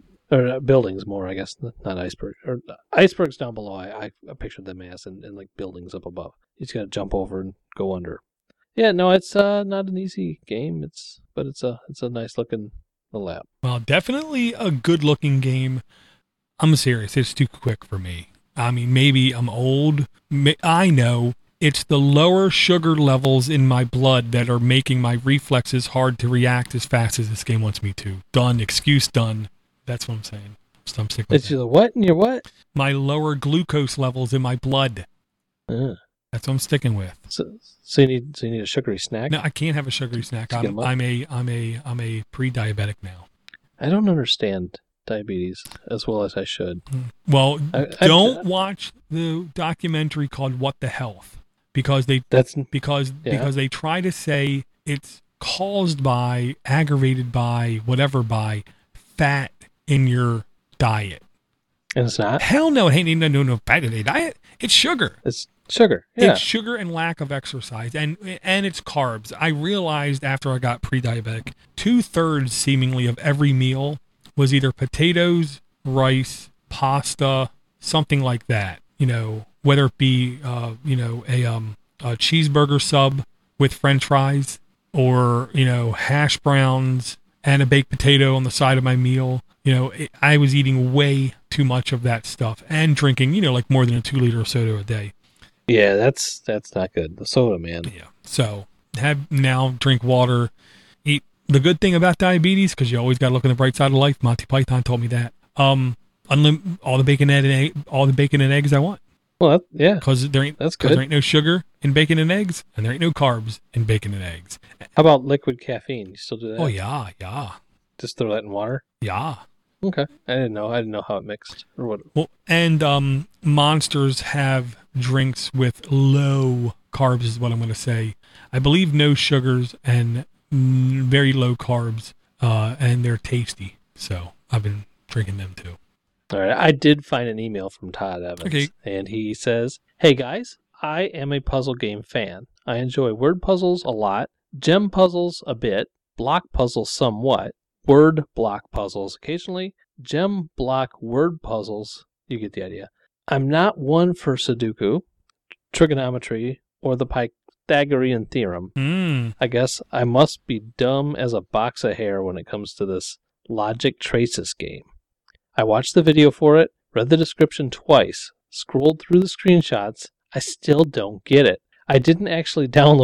or buildings more, I guess, not icebergs. Or icebergs down below. I I pictured them as and, and like buildings up above. You just gotta jump over and go under. Yeah, no, it's uh, not an easy game. It's but it's a it's a nice looking little app. Well, definitely a good looking game. I'm serious. It's too quick for me. I mean, maybe I'm old. I know it's the lower sugar levels in my blood that are making my reflexes hard to react as fast as this game wants me to. Done. Excuse done. That's what I'm saying. So I'm sick with it's your what and your what? My lower glucose levels in my blood. Uh. That's what I'm sticking with. So, so you need so you need a sugary snack? No, I can't have a sugary snack. I'm, I'm a I'm a I'm a pre-diabetic now. I don't understand diabetes as well as I should. Well, I, I, don't I, watch the documentary called "What the Health" because they that's because yeah. because they try to say it's caused by, aggravated by, whatever by fat in your diet. And it's not? Hell no, it ain't no no no fat in your diet. It's sugar. It's sugar. Yeah. It's sugar and lack of exercise, and and it's carbs. I realized after I got pre-diabetic, two-thirds seemingly of every meal was either potatoes, rice, pasta, something like that. You know, whether it be uh, you know a um a cheeseburger sub with French fries, or you know hash browns and a baked potato on the side of my meal. You know, it, I was eating way too much of that stuff and drinking, you know, like more than a two liter of soda a day. Yeah, that's that's not good. The soda, man. Yeah. So have now drink water. Eat. The good thing about diabetes, because you always got to look on the bright side of life. Monty Python told me that. Um, unlim- all the bacon and egg, all the bacon and eggs I want. Well, that, yeah, because there ain't that's good. There ain't no sugar in bacon and eggs, and there ain't no carbs in bacon and eggs. How about liquid caffeine? You still do that? Oh yeah, yeah. Just throw that in water. Yeah. Okay. I didn't know. I didn't know how it mixed or what. Well, and um, Monsters have drinks with low carbs, is what I'm going to say. I believe no sugars and mm, very low carbs, uh, and they're tasty. So I've been drinking them too. All right. I did find an email from Todd Evans, okay. And he says, "Hey guys, I am a puzzle game fan. I enjoy word puzzles a lot, gem puzzles a bit, block puzzles somewhat, word block puzzles occasionally, gem block word puzzles, you get the idea. I'm not one for Sudoku, trigonometry, or the Pythagorean theorem. Mm. I guess I must be dumb as a box of hair when it comes to this logic traces game. I watched the video for it, read the description twice, scrolled through the screenshots. I still don't get it. I didn't actually download it,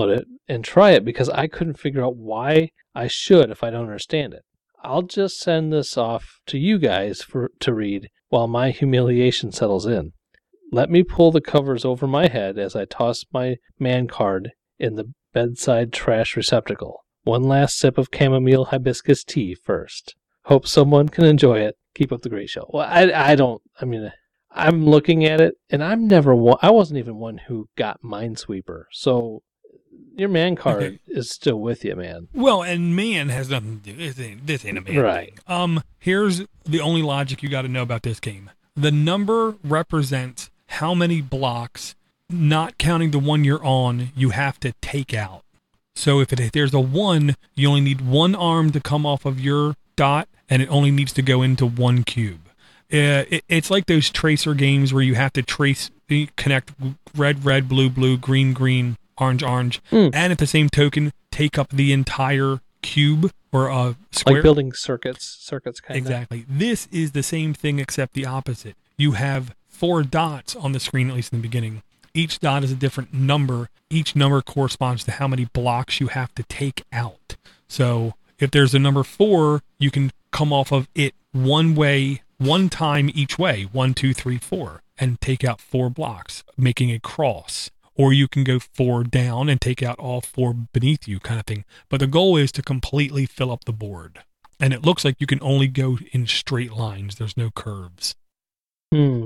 and try it because I couldn't figure out why I should if I don't understand it. I'll just send this off to you guys for to read while my humiliation settles in. Let me pull the covers over my head as I toss my man card in the bedside trash receptacle. One last sip of chamomile hibiscus tea first. Hope someone can enjoy it. Keep up the great show. Well, I, I don't, I mean, I'm looking at it, and I'm never one, I wasn't even one who got Minesweeper. So your man card okay. is still with you, man. Well, and man has nothing to do. This ain't, this ain't a man right. thing. Um, here's the only logic you got to know about this game. The number represents how many blocks, not counting the one you're on, you have to take out. So if, it, if there's a one, you only need one arm to come off of your dot, and it only needs to go into one cube. Uh, it, it's like those tracer games where you have to trace, connect red, red, blue, blue, green, green, orange, orange, mm. and at the same token, take up the entire cube or a square. Like building circuits, circuits kind exactly. of. Exactly. This is the same thing except the opposite. You have four dots on the screen, at least in the beginning. Each dot is a different number. Each number corresponds to how many blocks you have to take out. So if there's a number four, you can come off of it one way, one time each way, one, two, three, four, and take out four blocks, making a cross. Or you can go four down and take out all four beneath you, kind of thing. But the goal is to completely fill up the board. And it looks like you can only go in straight lines. There's no curves. Hmm.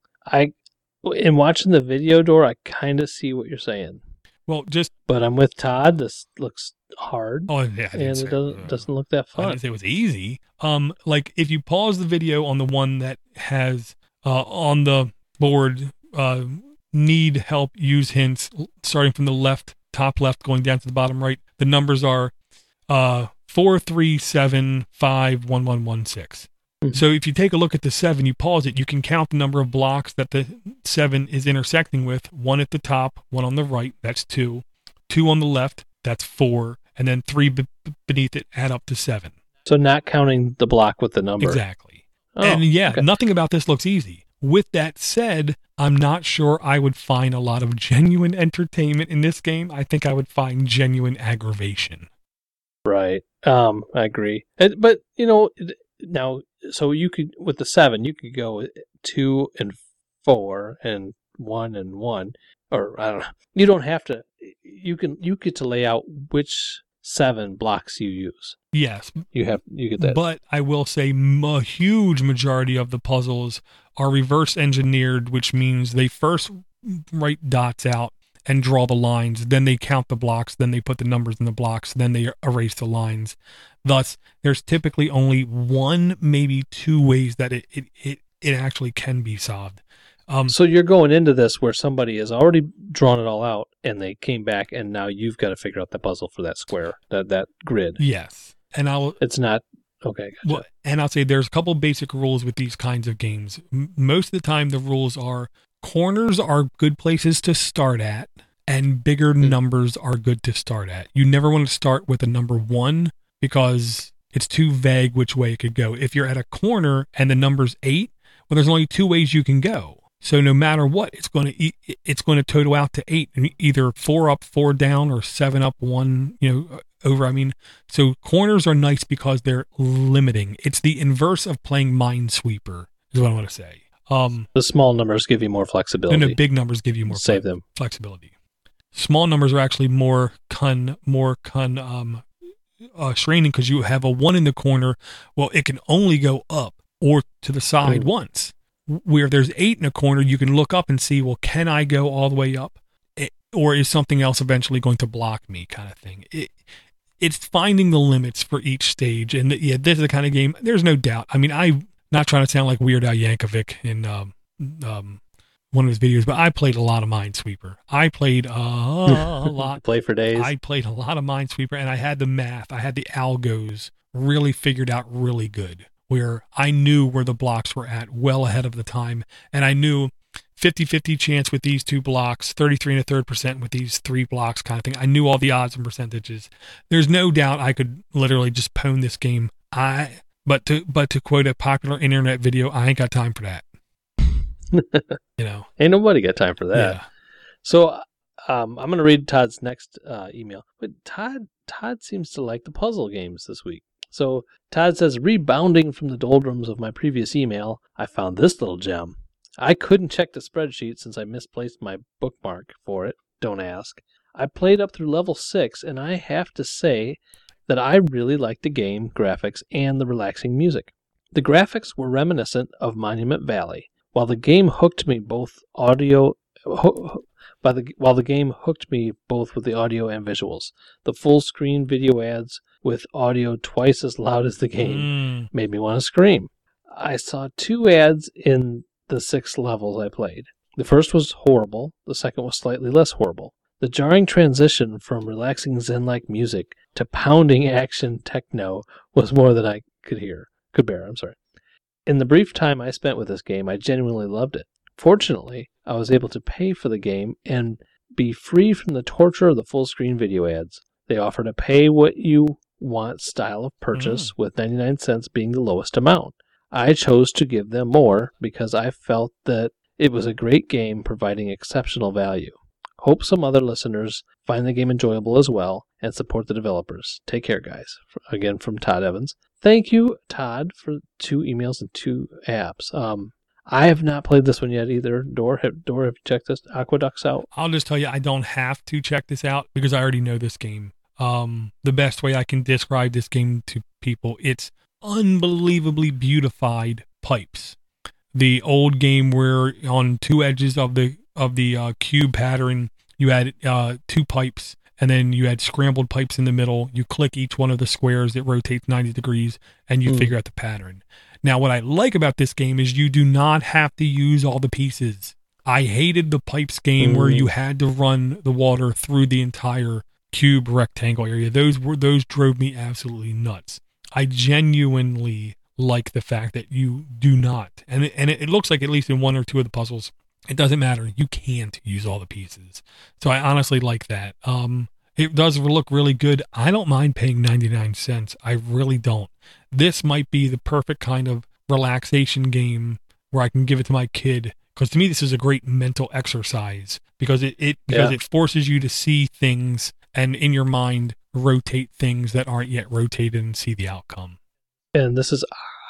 I, in watching the video, Door, I kind of see what you're saying. Well, just... But I'm with Todd. This looks hard. Oh, yeah. And it doesn't, uh, doesn't look that fun. I didn't say it was easy. Um, like, if you pause the video on the one that has, uh, on the board, uh, need help, use hints, starting from the left, top left, going down to the bottom right, the numbers are, uh, four, three, seven, five, one, one, one, six. Mm-hmm. So if you take a look at the seven, you pause it, you can count the number of blocks that the seven is intersecting with. One at the top, one on the right, that's two. Two on the left, that's four. And then three b- beneath it add up to seven. So not counting the block with the number. Exactly. Oh, and yeah, okay. Nothing about this looks easy. With that said, I'm not sure I would find a lot of genuine entertainment in this game. I think I would find genuine aggravation. Right. Um, I agree. It, but, you know, now... So you could, with the seven, you could go two and four and one and one, or I don't know. You don't have to. You can. You get to lay out which seven blocks you use. Yes, you have. You get that. But I will say, a huge majority of the puzzles are reverse engineered, which means they first write dots out and draw the lines, then they count the blocks, then they put the numbers in the blocks, then they erase the lines. Thus, there's typically only one, maybe two ways that it it, it, it actually can be solved. Um, so you're going into this where somebody has already drawn it all out, and they came back, and now you've got to figure out the puzzle for that square, that that grid. Yes, and I'll. It's not okay. Gotcha. Well, and I'll say there's a couple basic rules with these kinds of games. M- most of the time, the rules are corners are good places to start at, and bigger mm. numbers are good to start at. You never want to start with a number one because it's too vague which way it could go. If you're at a corner and the number's eight, well, there's only two ways you can go. So no matter what, it's going to it's going to total out to eight, either four up, four down, or seven up, one you know over. I mean, so corners are nice because they're limiting. It's the inverse of playing Minesweeper, is what I want to say. Um, the small numbers give you more flexibility. And the big numbers give you more save fle- them flexibility. Small numbers are actually more con more con um uh, straining because you have a one in the corner. Well, it can only go up or to the side Ooh. once. Where there's eight in a corner, you can look up and see, well, can I go all the way up? It, or is something else eventually going to block me, kind of thing? It, it's finding the limits for each stage. And yeah, this is the kind of game, there's no doubt. I mean, I'm not trying to sound like Weird Al Yankovic in um, um, one of his videos, but I played a lot of Minesweeper. I played uh, a lot. Play for days. I played a lot of Minesweeper, and I had the math. I had the algos really figured out really good, where I knew where the blocks were at well ahead of the time. And I knew fifty-fifty chance with these two blocks, thirty-three and a third percent with these three blocks kind of thing. I knew all the odds and percentages. There's no doubt I could literally just pwn this game. I, but to, but to quote a popular internet video, I ain't got time for that. You know, ain't nobody got time for that. Yeah. So Um, I'm going to read Todd's next uh, email. But Todd, Todd seems to like the puzzle games this week. So Todd says, rebounding from the doldrums of my previous email, I found this little gem. I couldn't check the spreadsheet since I misplaced my bookmark for it. Don't ask. I played up through level six, and I have to say that I really liked the game, graphics, and the relaxing music. The graphics were reminiscent of Monument Valley, while the game hooked me both audio. Ho- by the while the game hooked me both with the audio and visuals. The full screen video ads with audio twice as loud as the game Mm. made me want to scream. I saw two ads in the six levels I played. The first was horrible. The second was slightly less horrible. The jarring transition from relaxing zen-like music to pounding action techno was more than I could hear, could bear. I'm sorry. In the brief time I spent with this game, I genuinely loved it. Fortunately, I was able to pay for the game and be free from the torture of the full-screen video ads. They offered a pay-what-you-want style of purchase, mm. with ninety-nine cents being the lowest amount. I chose to give them more because I felt that it was a great game providing exceptional value. Hope some other listeners find the game enjoyable as well and support the developers. Take care, guys. Again, from Todd Evans. Thank you, Todd, for two emails and two apps. Um, I have not played this one yet either. Dor, have, Dor, have you checked this Aqueducts out? I'll just tell you, I don't have to check this out because I already know this game. Um, the best way I can describe this game to people, it's unbelievably beautified pipes. The old game where on two edges of the of the uh, cube pattern, you had uh, two pipes, and then you had scrambled pipes in the middle. You click each one of the squares, it rotates ninety degrees, and you mm. figure out the pattern. Now, what I like about this game is you do not have to use all the pieces. I hated the pipes game mm. where you had to run the water through the entire cube rectangle area. Those were those drove me absolutely nuts. I genuinely like the fact that you do not, and it, and it looks like at least in one or two of the puzzles, it doesn't matter. You can't use all the pieces. So I honestly like that. Um, it does look really good. I don't mind paying ninety-nine cents. I really don't. This might be the perfect kind of relaxation game where I can give it to my kid. Because to me, this is a great mental exercise because it, it because yeah. it forces you to see things and in your mind rotate things that aren't yet rotated and see the outcome. And this is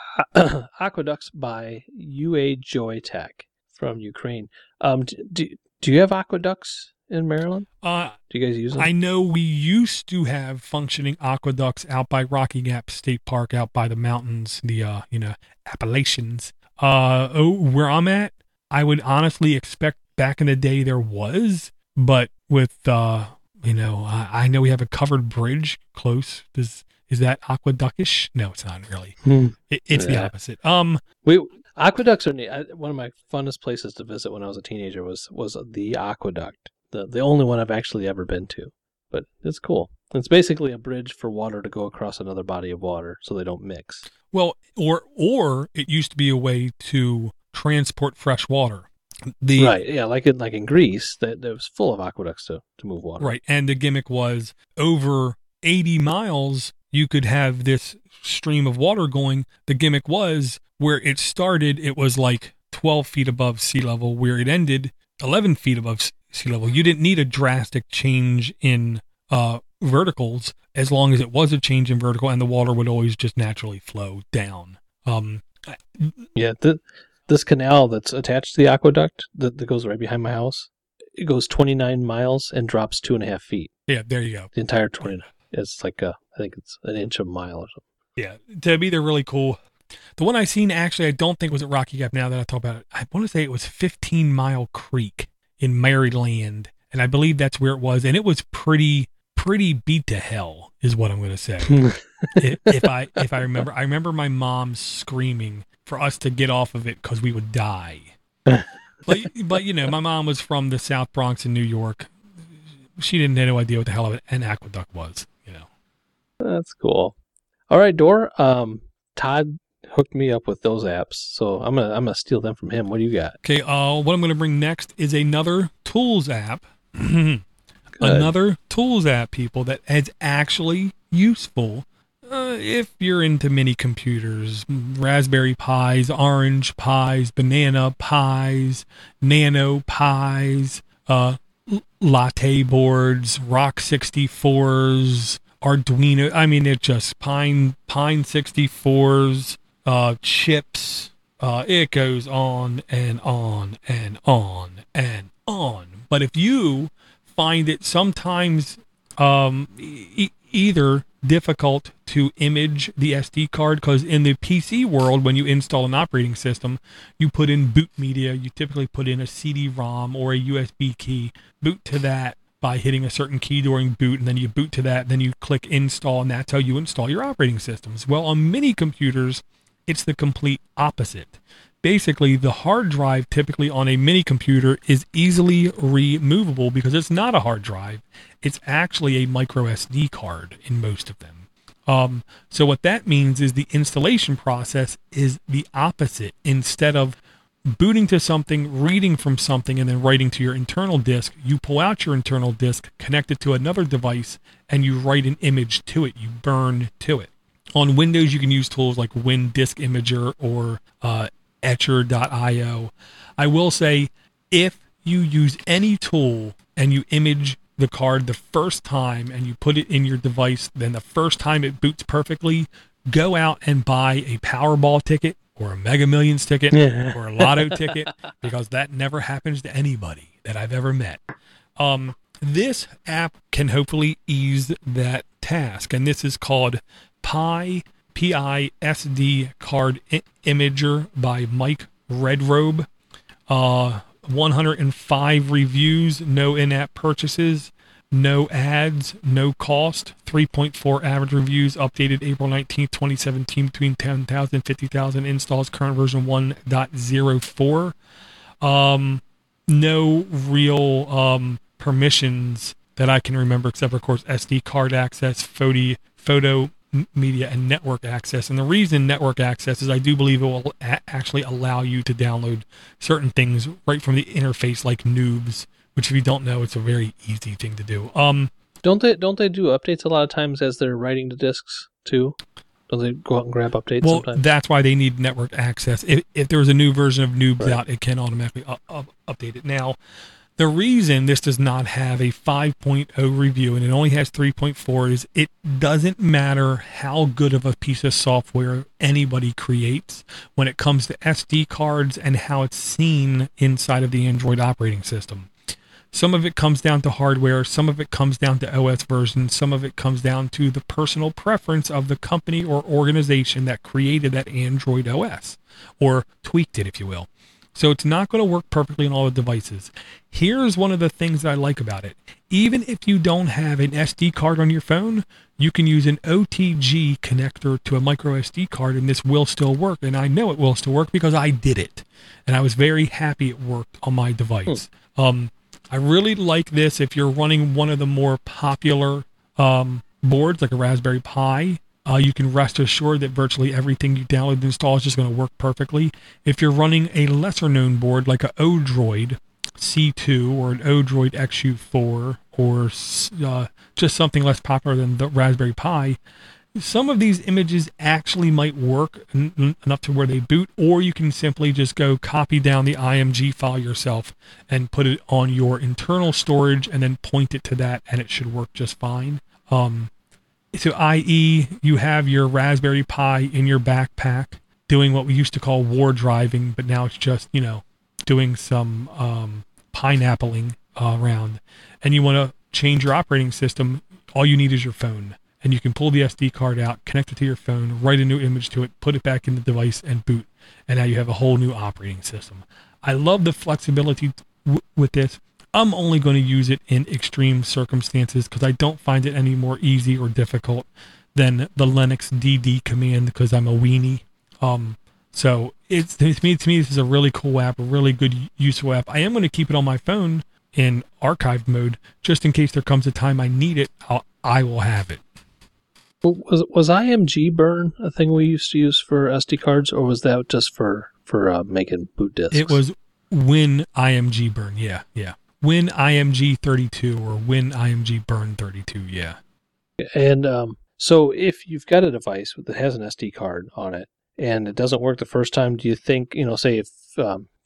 Aqueducts by U A Joy Tech from Ukraine. Um, do, do you have aqueducts in Maryland? Uh, do you guys use them? I know we used to have functioning aqueducts out by Rocky Gap State Park, out by the mountains, the uh, you know Appalachians. Uh, oh, where I'm at, I would honestly expect back in the day there was, but with uh, you know, I, I know we have a covered bridge close. Does is that aqueductish? No, it's not really. Hmm. It, it's yeah. the opposite. Um, we aqueducts are neat. I, one of my funnest places to visit when I was a teenager was was the aqueduct. The the only one I've actually ever been to, but it's cool. It's basically a bridge for water to go across another body of water so they don't mix. Well, or or it used to be a way to transport fresh water. The, right, yeah, like in like in Greece, that, that was full of aqueducts to, to move water. Right, and the gimmick was over eighty miles, you could have this stream of water going. The gimmick was where it started, it was like twelve feet above sea level. Where it ended, eleven feet above sea level. You didn't need a drastic change in uh, verticals as long as it was a change in vertical, and the water would always just naturally flow down. Um, yeah, the, this canal that's attached to the aqueduct that, that goes right behind my house, it goes twenty-nine miles and drops two and a half feet. Yeah, there you go. The entire twenty. It's like a, I think it's an inch a mile or something. Yeah, to me, they're really cool. The one I seen, actually, I don't think was at Rocky Gap now that I talk about it. I want to say it was fifteen Mile Creek in Maryland, and I believe that's where it was, and it was pretty, pretty beat to hell, is what I'm going to say. if, if I if I remember, I remember my mom screaming for us to get off of it because we would die. but, but, you know, my mom was from the South Bronx in New York. She didn't have no idea what the hell an aqueduct was, you know. That's cool. All right, Dor. Um, Todd hooked me up with those apps, so I'm gonna I'm gonna steal them from him. What do you got? Okay. Uh, what I'm gonna bring next is another tools app. Another tools app, people, that is actually useful uh, if you're into mini computers, Raspberry Pis, Orange Pis, Banana Pis, Nano Pis. Uh, Latte boards, Rock sixty-fours, Arduino. I mean, it just Pine Pine sixty-fours, uh, chips. Uh, it goes on and on and on and on. But if you find it sometimes um, e- either difficult to image the S D card, because in the P C world, when you install an operating system, you put in boot media. You typically put in a C D ROM or a U S B key, boot to that by hitting a certain key during boot, and then you boot to that, then you click install, and that's how you install your operating systems. Well, on mini computers, it's the complete opposite. Basically, the hard drive typically on a mini computer is easily removable because it's not a hard drive. It's actually a micro S D card in most of them. Um, so what that means is the installation process is the opposite. Instead of booting to something, reading from something, and then writing to your internal disk, you pull out your internal disk, connect it to another device, and you write an image to it. You burn to it. On Windows, you can use tools like WinDiskImager or uh, Etcher dot io. I will say, if you use any tool and you image the card the first time and you put it in your device, then the first time it boots perfectly, go out and buy a Powerball ticket or a Mega Millions ticket Yeah. or a Lotto ticket, because that never happens to anybody that I've ever met. Um, this app can hopefully ease that task, and this is called Pi P I S D Card I- Imager by Mike Redrobe. Uh, one hundred five reviews, no in-app purchases, no ads, no cost. three point four average reviews, updated April nineteenth, twenty seventeen, between ten thousand, fifty thousand installs, current version one point oh four. Um, no real um, permissions that I can remember, except for, of course, S D card access, photo, photo media, and network access. And the reason network access is I do believe it will a- actually allow you to download certain things right from the interface, like Noobs, which if you don't know, it's a very easy thing to do. Um, Don't they don't they do updates a lot of times as they're writing the discs too? Don't they go out and grab updates well, sometimes? that's why they need network access. If, if there was a new version of Noobs Right. out, it can automatically up, up, update it. Now, the reason this does not have a five point oh review and it only has three point four is it doesn't matter how good of a piece of software anybody creates when it comes to S D cards and how it's seen inside of the Android operating system. Some of it comes down to hardware, some of it comes down to O S versions, some of it comes down to the personal preference of the company or organization that created that Android O S, or tweaked it, if you will. So it's not going to work perfectly on all the devices. Here's one of the things that I like about it. Even if you don't have an S D card on your phone, you can use an O T G connector to a micro S D card, and this will still work. And I know it will still work because I did it. And I was very happy it worked on my device. Hmm. Um, I really like this if you're running one of the more popular um, boards, like a Raspberry Pi. Uh, you can rest assured that virtually everything you download and install is just going to work perfectly. If you're running a lesser-known board like an Odroid C two or an Odroid X U four or uh, just something less popular than the Raspberry Pi, some of these images actually might work n- enough to where they boot, or you can simply just go copy down the I M G file yourself and put it on your internal storage and then point it to that, and it should work just fine. Um, So that is, you have your Raspberry Pi in your backpack doing what we used to call war driving, but now it's just, you know, doing some um, pineappling uh, around. And you want to change your operating system, all you need is your phone. And you can pull the S D card out, connect it to your phone, write a new image to it, put it back in the device, and boot. And now you have a whole new operating system. I love the flexibility w- with this. I'm only going to use it in extreme circumstances because I don't find it any more easy or difficult than the Linux D D command because I'm a weenie. Um, so it's to me, to me, this is a really cool app, a really good useful app. I am going to keep it on my phone in archive mode just in case there comes a time I need it. I'll, I will have it. Was was I M G burn a thing we used to use for S D cards, or was that just for for uh, making boot disks? It was Win I M G burn. Yeah, yeah. Win I M G thirty-two or Win I M G burn thirty-two. Yeah. And um, so if you've got a device that has an S D card on it and it doesn't work the first time, do you think, you know, say if um,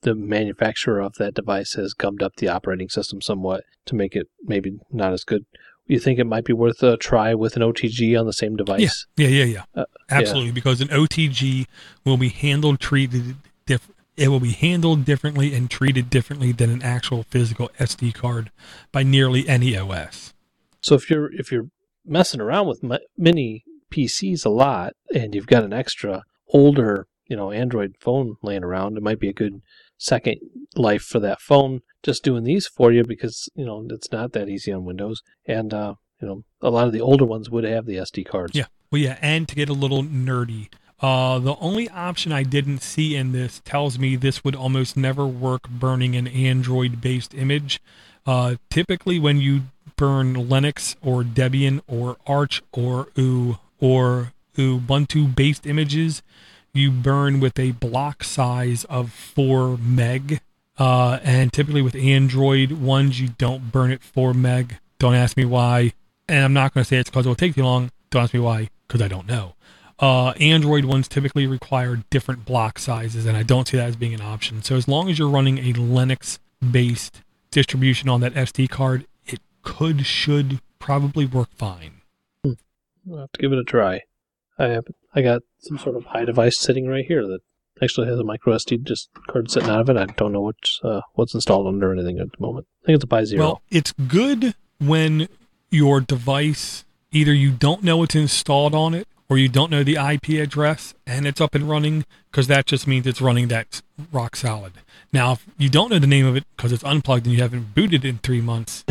the manufacturer of that device has gummed up the operating system somewhat to make it maybe not as good. You think it might be worth a try with an O T G on the same device? Yeah, yeah, yeah, yeah. Uh, Absolutely, yeah. Because an O T G will be handled, treated different. It will be handled differently and treated differently than an actual physical S D card by nearly any O S. So if you're if you're messing around with mini P Cs a lot and you've got an extra older, you know, Android phone laying around, it might be a good second life for that phone. Just doing these for you because, you know, it's not that easy on Windows. And, uh, you know, a lot of the older ones would have the S D cards. Yeah. Well, yeah. And to get a little nerdy, uh, the only option I didn't see in this tells me this would almost never work burning an Android-based image. Uh, typically, when you burn Linux or Debian or Arch or U or Ubuntu-based images, you burn with a block size of four meg. Uh, and typically with Android ones, you don't burn it four meg. Don't ask me why. And I'm not going to say it's because it will take too long. Don't ask me why, because I don't know. Uh, Android ones typically require different block sizes, and I don't see that as being an option. So as long as you're running a Linux-based distribution on that S D card, it could, should, probably work fine. Hmm. I'll have to give it a try. I have, I got some sort of high device sitting right here that actually has a micro S D just card sitting out of it. I don't know what's uh, what's installed under or anything at the moment. I think it's a Pi Zero. Well, it's good when your device, either you don't know what's installed on it or you don't know the I P address and it's up and running, because that just means it's running that rock solid. Now, if you don't know the name of it because it's unplugged and you haven't booted in three months.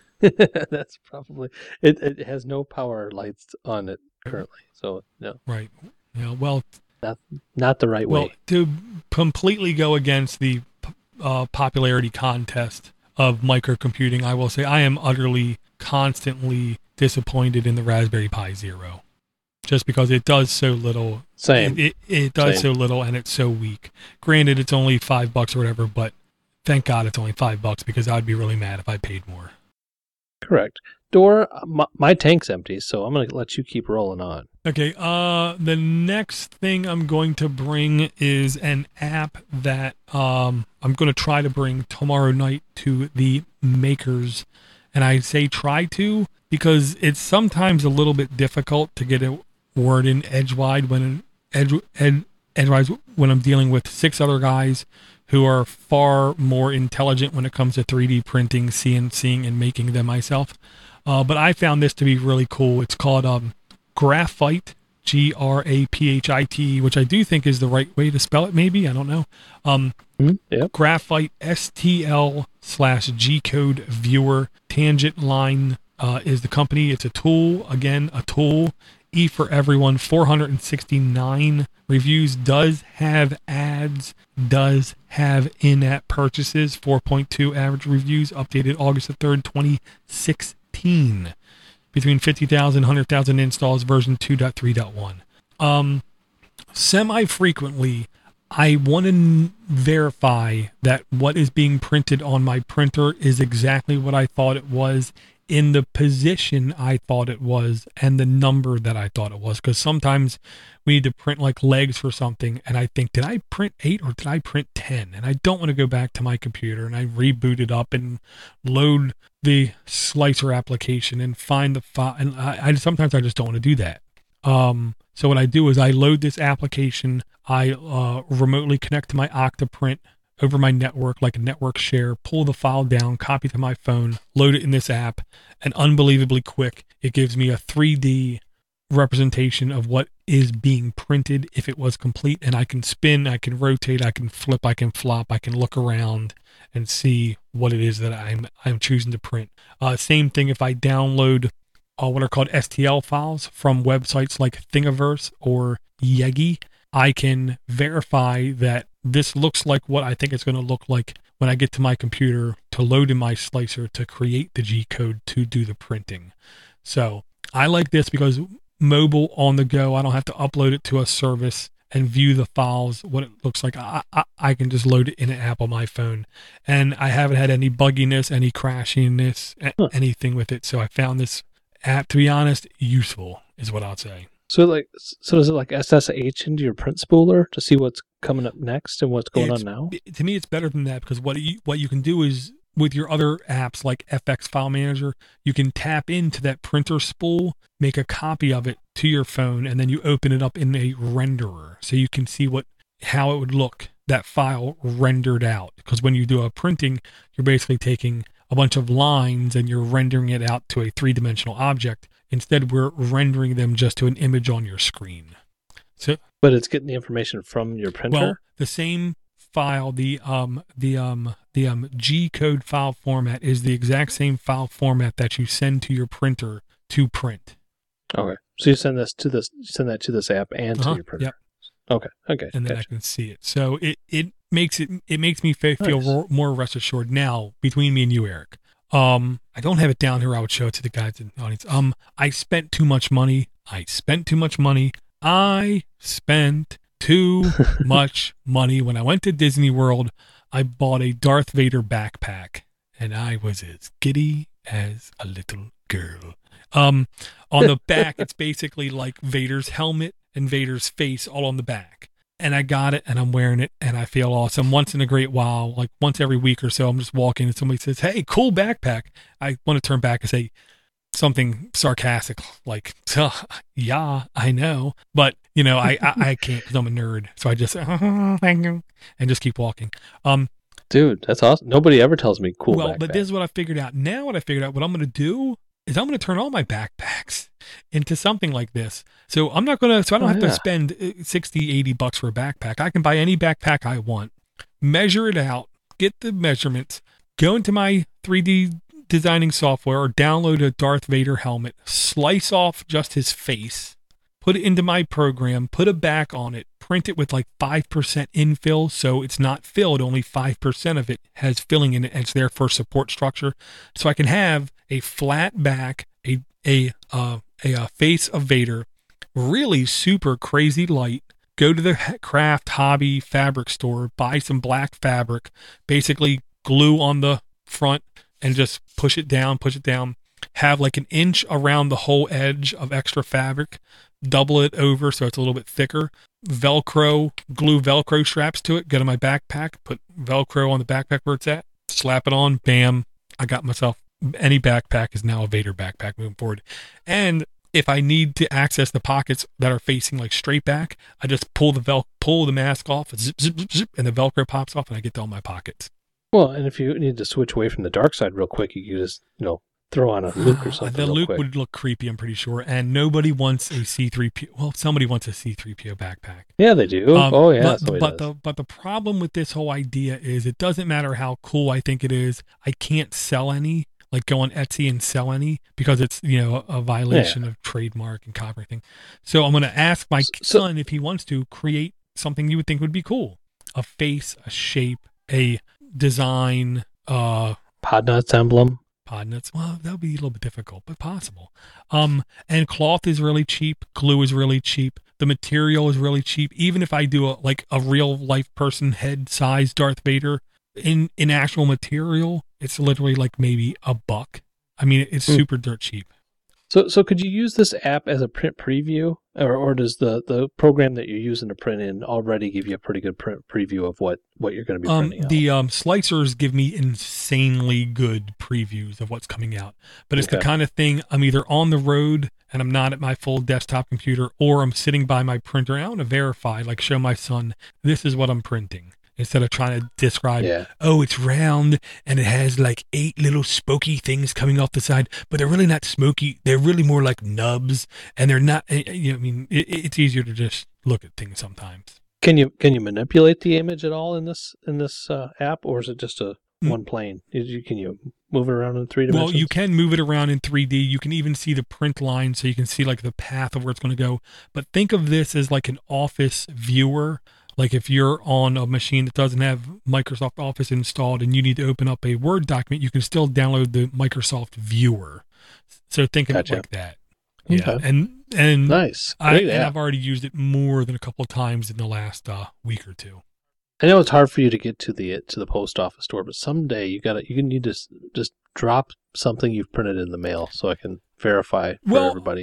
That's probably, it, it has no power lights on it currently. So, no. Right. Yeah, well, Not, not the right well, way. To completely go against the uh, popularity contest of microcomputing, I will say I am utterly, constantly disappointed in the Raspberry Pi Zero. Just because it does so little. Same. It, it, it does Same. so little and it's so weak. Granted, it's only five bucks or whatever, but thank God it's only five bucks because I'd be really mad if I paid more. Correct. Door, my, my tank's empty, so I'm going to let you keep rolling on. Okay, uh, the next thing I'm going to bring is an app that um, I'm going to try to bring tomorrow night to the makers. And I say try to because it's sometimes a little bit difficult to get a word in edgewise when edge, ed, edgewise when I'm dealing with six other guys who are far more intelligent when it comes to three D printing, CNCing, and making them myself. Uh, but I found this to be really cool. It's called um, Graphite, G R A P H I T E, which I do think is the right way to spell it, maybe. I don't know. Um, mm-hmm. Yep. Graphite, S T L slash G-Code Viewer. Tangent Line uh, is the company. It's a tool. Again, a tool. E for everyone. four hundred sixty-nine reviews. Does have ads. Does have in-app purchases. four point two average reviews. Updated August the third, twenty sixteen. Between fifty thousand, one hundred thousand installs, version two point three point one. Um, semi-frequently, I want to n- verify that what is being printed on my printer is exactly what I thought it was, in the position I thought it was, and the number that I thought it was. Because sometimes we need to print like legs for something, and I think, did I print eight or did I print ten? And I don't want to go back to my computer, and I reboot it up and load the slicer application and find the file. And I, I sometimes I just don't want to do that. Um, so what I do is I load this application. I uh, remotely connect to my Octoprint over my network, like a network share, pull the file down, copy to my phone, load it in this app, and unbelievably quick, it gives me a three D representation of what is being printed if it was complete. And I can spin, I can rotate, I can flip, I can flop, I can look around and see what it is that I'm I'm choosing to print. Uh, same thing if I download uh, what are called S T L files from websites like Thingiverse or Yegi. I can verify that this looks like what I think it's going to look like when I get to my computer to load in my slicer to create the G-code to do the printing. So I like this because mobile, on the go, I don't have to upload it to a service and view the files, what it looks like. I, I, I can just load it in an app on my phone. And I haven't had any bugginess, any crashiness, huh. anything with it. So I found this app, to be honest, useful is what I'll say. So like, so is it like S S H into your print spooler to see what's coming up next and what's going It's, on now? To me, it's better than that because what you, what you can do is with your other apps like F X File Manager, you can tap into that printer spool, make a copy of it to your phone, and then you open it up in a renderer so you can see what how it would look, that file rendered out. Because when you do a printing, you're basically taking a bunch of lines and you're rendering it out to a three-dimensional object. Instead, we're rendering them just to an image on your screen. So, but it's getting the information from your printer. Well, the same file, the um, the um, the um, G code file format is the exact same file format that you send to your printer to print. Okay, so you send this to this, send that to this app and uh-huh. to your printer. Yep. Okay. Okay. And then gotcha. I can see it. So it it makes it it makes me feel Nice. more rest assured now between me and you, Eric. Um, I don't have it down here. I would show it to the guys in the audience. Um, I spent too much money. I spent too much money. I spent too much money. When I went to Disney World, I bought a Darth Vader backpack, and I was as giddy as a little girl. Um, on the back, it's basically like Vader's helmet and Vader's face all on the back. And I got it, and I'm wearing it, and I feel awesome. Once in a great while, like once every week or so, I'm just walking, and somebody says, "Hey, cool backpack." I want to turn back and say something sarcastic, like, "Yeah, I know," but you know, I I, I can't because I'm a nerd. So I just oh, thank you, and just keep walking. Um, dude, that's awesome. Nobody ever tells me cool. Well, backpack. But this is what I figured out. Now, what I figured out, what I'm going to do is I'm going to turn all my backpacks into something like this. So I'm not going to, so I don't Oh, have yeah. to spend sixty, eighty bucks for a backpack. I can buy any backpack I want, measure it out, get the measurements, go into my three D designing software or download a Darth Vader helmet, slice off just his face, put it into my program, put a back on it, print it with like five percent infill. So it's not filled, only five percent of it has filling in it. And it's there for support structure. So I can have a flat back, a, a, uh, a, a face of Vader, really super crazy light, go to the craft hobby fabric store, buy some black fabric, basically glue on the front and just push it down, push it down, have like an inch around the whole edge of extra fabric, double it over so it's a little bit thicker, Velcro, glue Velcro straps to it, go to my backpack, put Velcro on the backpack where it's at, slap it on, bam, I got myself, any backpack is now a Vader backpack moving forward. And if I need to access the pockets that are facing like straight back, I just pull the vel pull the mask off, zip, zip, zip, zip, and the Velcro pops off and I get to all my pockets. Well, and if you need to switch away from the dark side real quick, you can just, you know, throw on a Luke or something. The real Luke quick. would look creepy, I'm pretty sure. And nobody wants a C three P O. Well, somebody wants a C three P O backpack. Yeah, they do. Um, oh, yeah. But, somebody but does. the but the problem with this whole idea is it doesn't matter how cool I think it is. I can't sell any, like go on Etsy and sell any because it's, you know, a violation Yeah. of trademark and copyright thing. So I'm going to ask my So- son if he wants to create something you would think would be cool. A face, a shape, a design, uh, Podnuts emblem. pod nuts. Well, that would be a little bit difficult, but possible. Um, and cloth is really cheap. Glue is really cheap. The material is really cheap. Even if I do a, like a real life person head size Darth Vader in, in actual material, it's literally like maybe a buck. I mean, it's Hmm. super dirt cheap. So, so could you use this app as a print preview, or, or does the, the program that you're using to print in already give you a pretty good print preview of what, what you're going to be Um, printing out? the um, slicers give me insanely good previews of what's coming out, but it's the Okay. kind of thing I'm either on the road and I'm not at my full desktop computer, or I'm sitting by my printer. I want to verify, like show my son, this is what I'm printing, instead of trying to describe, Yeah. oh, it's round and it has like eight little smoky things coming off the side, but they're really not smoky. They're really more like nubs, and they're not, you know, I mean, it, it's easier to just look at things sometimes. Can you can you manipulate the image at all in this in this uh, app, or is it just a Mm. one plane? Is you, can you move it around in three dimensions? Well, you can move it around in three D. You can even see the print line, so you can see like the path of where it's going to go. But think of this as like an Office viewer. Like if you're on a machine that doesn't have Microsoft Office installed and you need to open up a Word document, you can still download the Microsoft viewer. So think of Gotcha. it like that. Yeah, Okay. and and Nice. I, Great and app. I've already used it more than a couple of times in the last uh, week or two. I know it's hard for you to get to the to the post office store, but someday you got to you need to s- just drop something you've printed in the mail so I can verify for Well, everybody.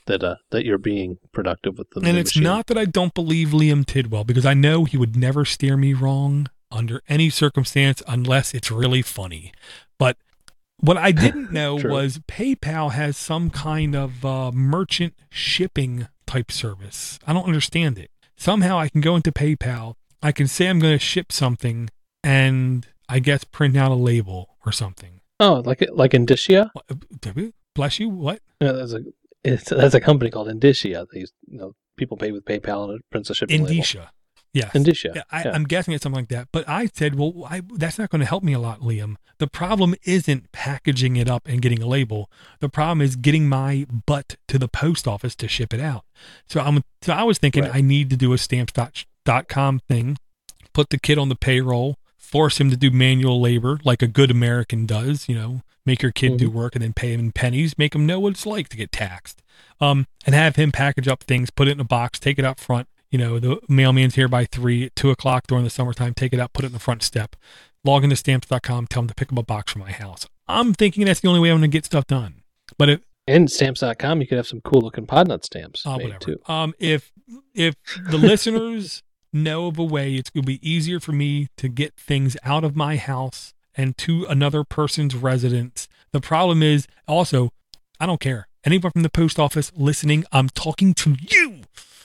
that uh, that you're being productive with the And new it's machine. not that I don't believe Liam Tidwell, because I know he would never steer me wrong under any circumstance unless it's really funny. But what I didn't know True. was PayPal has some kind of uh, merchant shipping type service. I don't understand it. Somehow I can go into PayPal, I can say I'm going to ship something, and I guess print out a label or something. Oh, like like Indicia? What, bless you, what? Yeah, there's a it's that's a company called Indicia. They use, you know, people pay with PayPal and it prints a shipping label. Indicia. Yes. Indicia. Yeah, I, yeah. I'm guessing it's something like that. But I said, well, I, that's not going to help me a lot, Liam. The problem isn't packaging it up and getting a label. The problem is getting my butt to the post office to ship it out. So I'm. So I was thinking Right. I need to do a stamps dot com thing, put the kid on the payroll, force him to do manual labor like a good American does, you know, make your kid Mhm. do work and then pay him in pennies, make him know what it's like to get taxed. Um, and have him package up things, put it in a box, take it out front. You know, the mailman's here by three, at two o'clock during the summertime, take it out, put it in the front step, log into stamps dot com, tell him to pick up a box from my house. I'm thinking that's the only way I'm going to get stuff done. But if, And stamps dot com, you could have some cool looking Podnut stamps uh, made whatever. too. Um, if, if the listeners know of a way, it's going to be easier for me to get things out of my house and to another person's residence. The problem is also, I don't care. Anyone from the post office listening, I'm talking to you.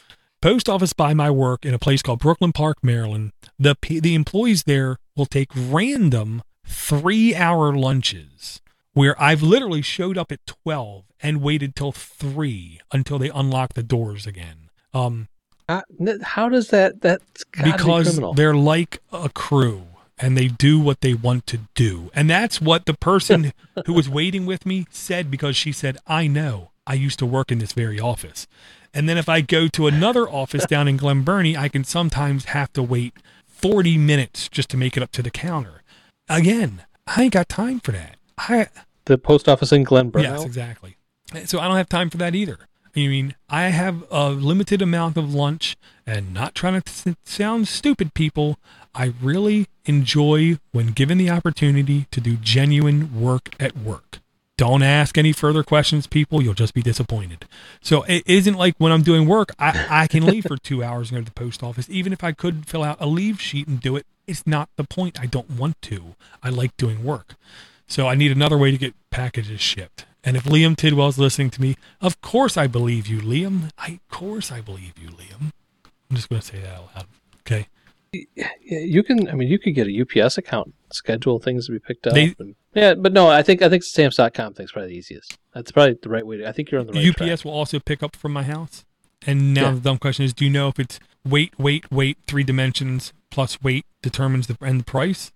Post office by my work in a place called Brooklyn Park, Maryland. The p- the employees there will take random three-hour lunches where I've literally showed up at twelve and waited till three until they unlock the doors again. Um, Uh, n- how does that that's gotta be because criminal. they're like a crew and they do what they want to do. And that's what the person who was waiting with me said, because she said, I know, I used to work in this very office. And then if I go to another office down in Glen Burnie, I can sometimes have to wait forty minutes just to make it up to the counter. Again, I ain't got time for that. I The post office in Glen Burnie. Yes, exactly. So I don't have time for that either. I mean, I have a limited amount of lunch, and not trying to s- sound stupid, people, I really enjoy when given the opportunity to do genuine work at work. Don't ask any further questions, people. You'll just be disappointed. So it isn't like when I'm doing work, I, I can leave for two hours and go to the post office. Even if I could fill out a leave sheet and do it, it's not the point. I don't want to. I like doing work. So I need another way to get packages shipped. And if Liam Tidwell's listening to me, of course I believe you, Liam. I, of course I believe you, Liam. I'm just going to say that out loud. Okay. Yeah, you can. I mean, you could get a U P S account, schedule things to be picked up. They- and, yeah, but no, I think I think stamps dot com thing's probably the easiest. That's probably the right way. To, I think you're on the right U P S track. will also pick up from my house. And now Yeah. the dumb question is, do you know if it's weight, weight, weight, three dimensions plus weight determines the and the price?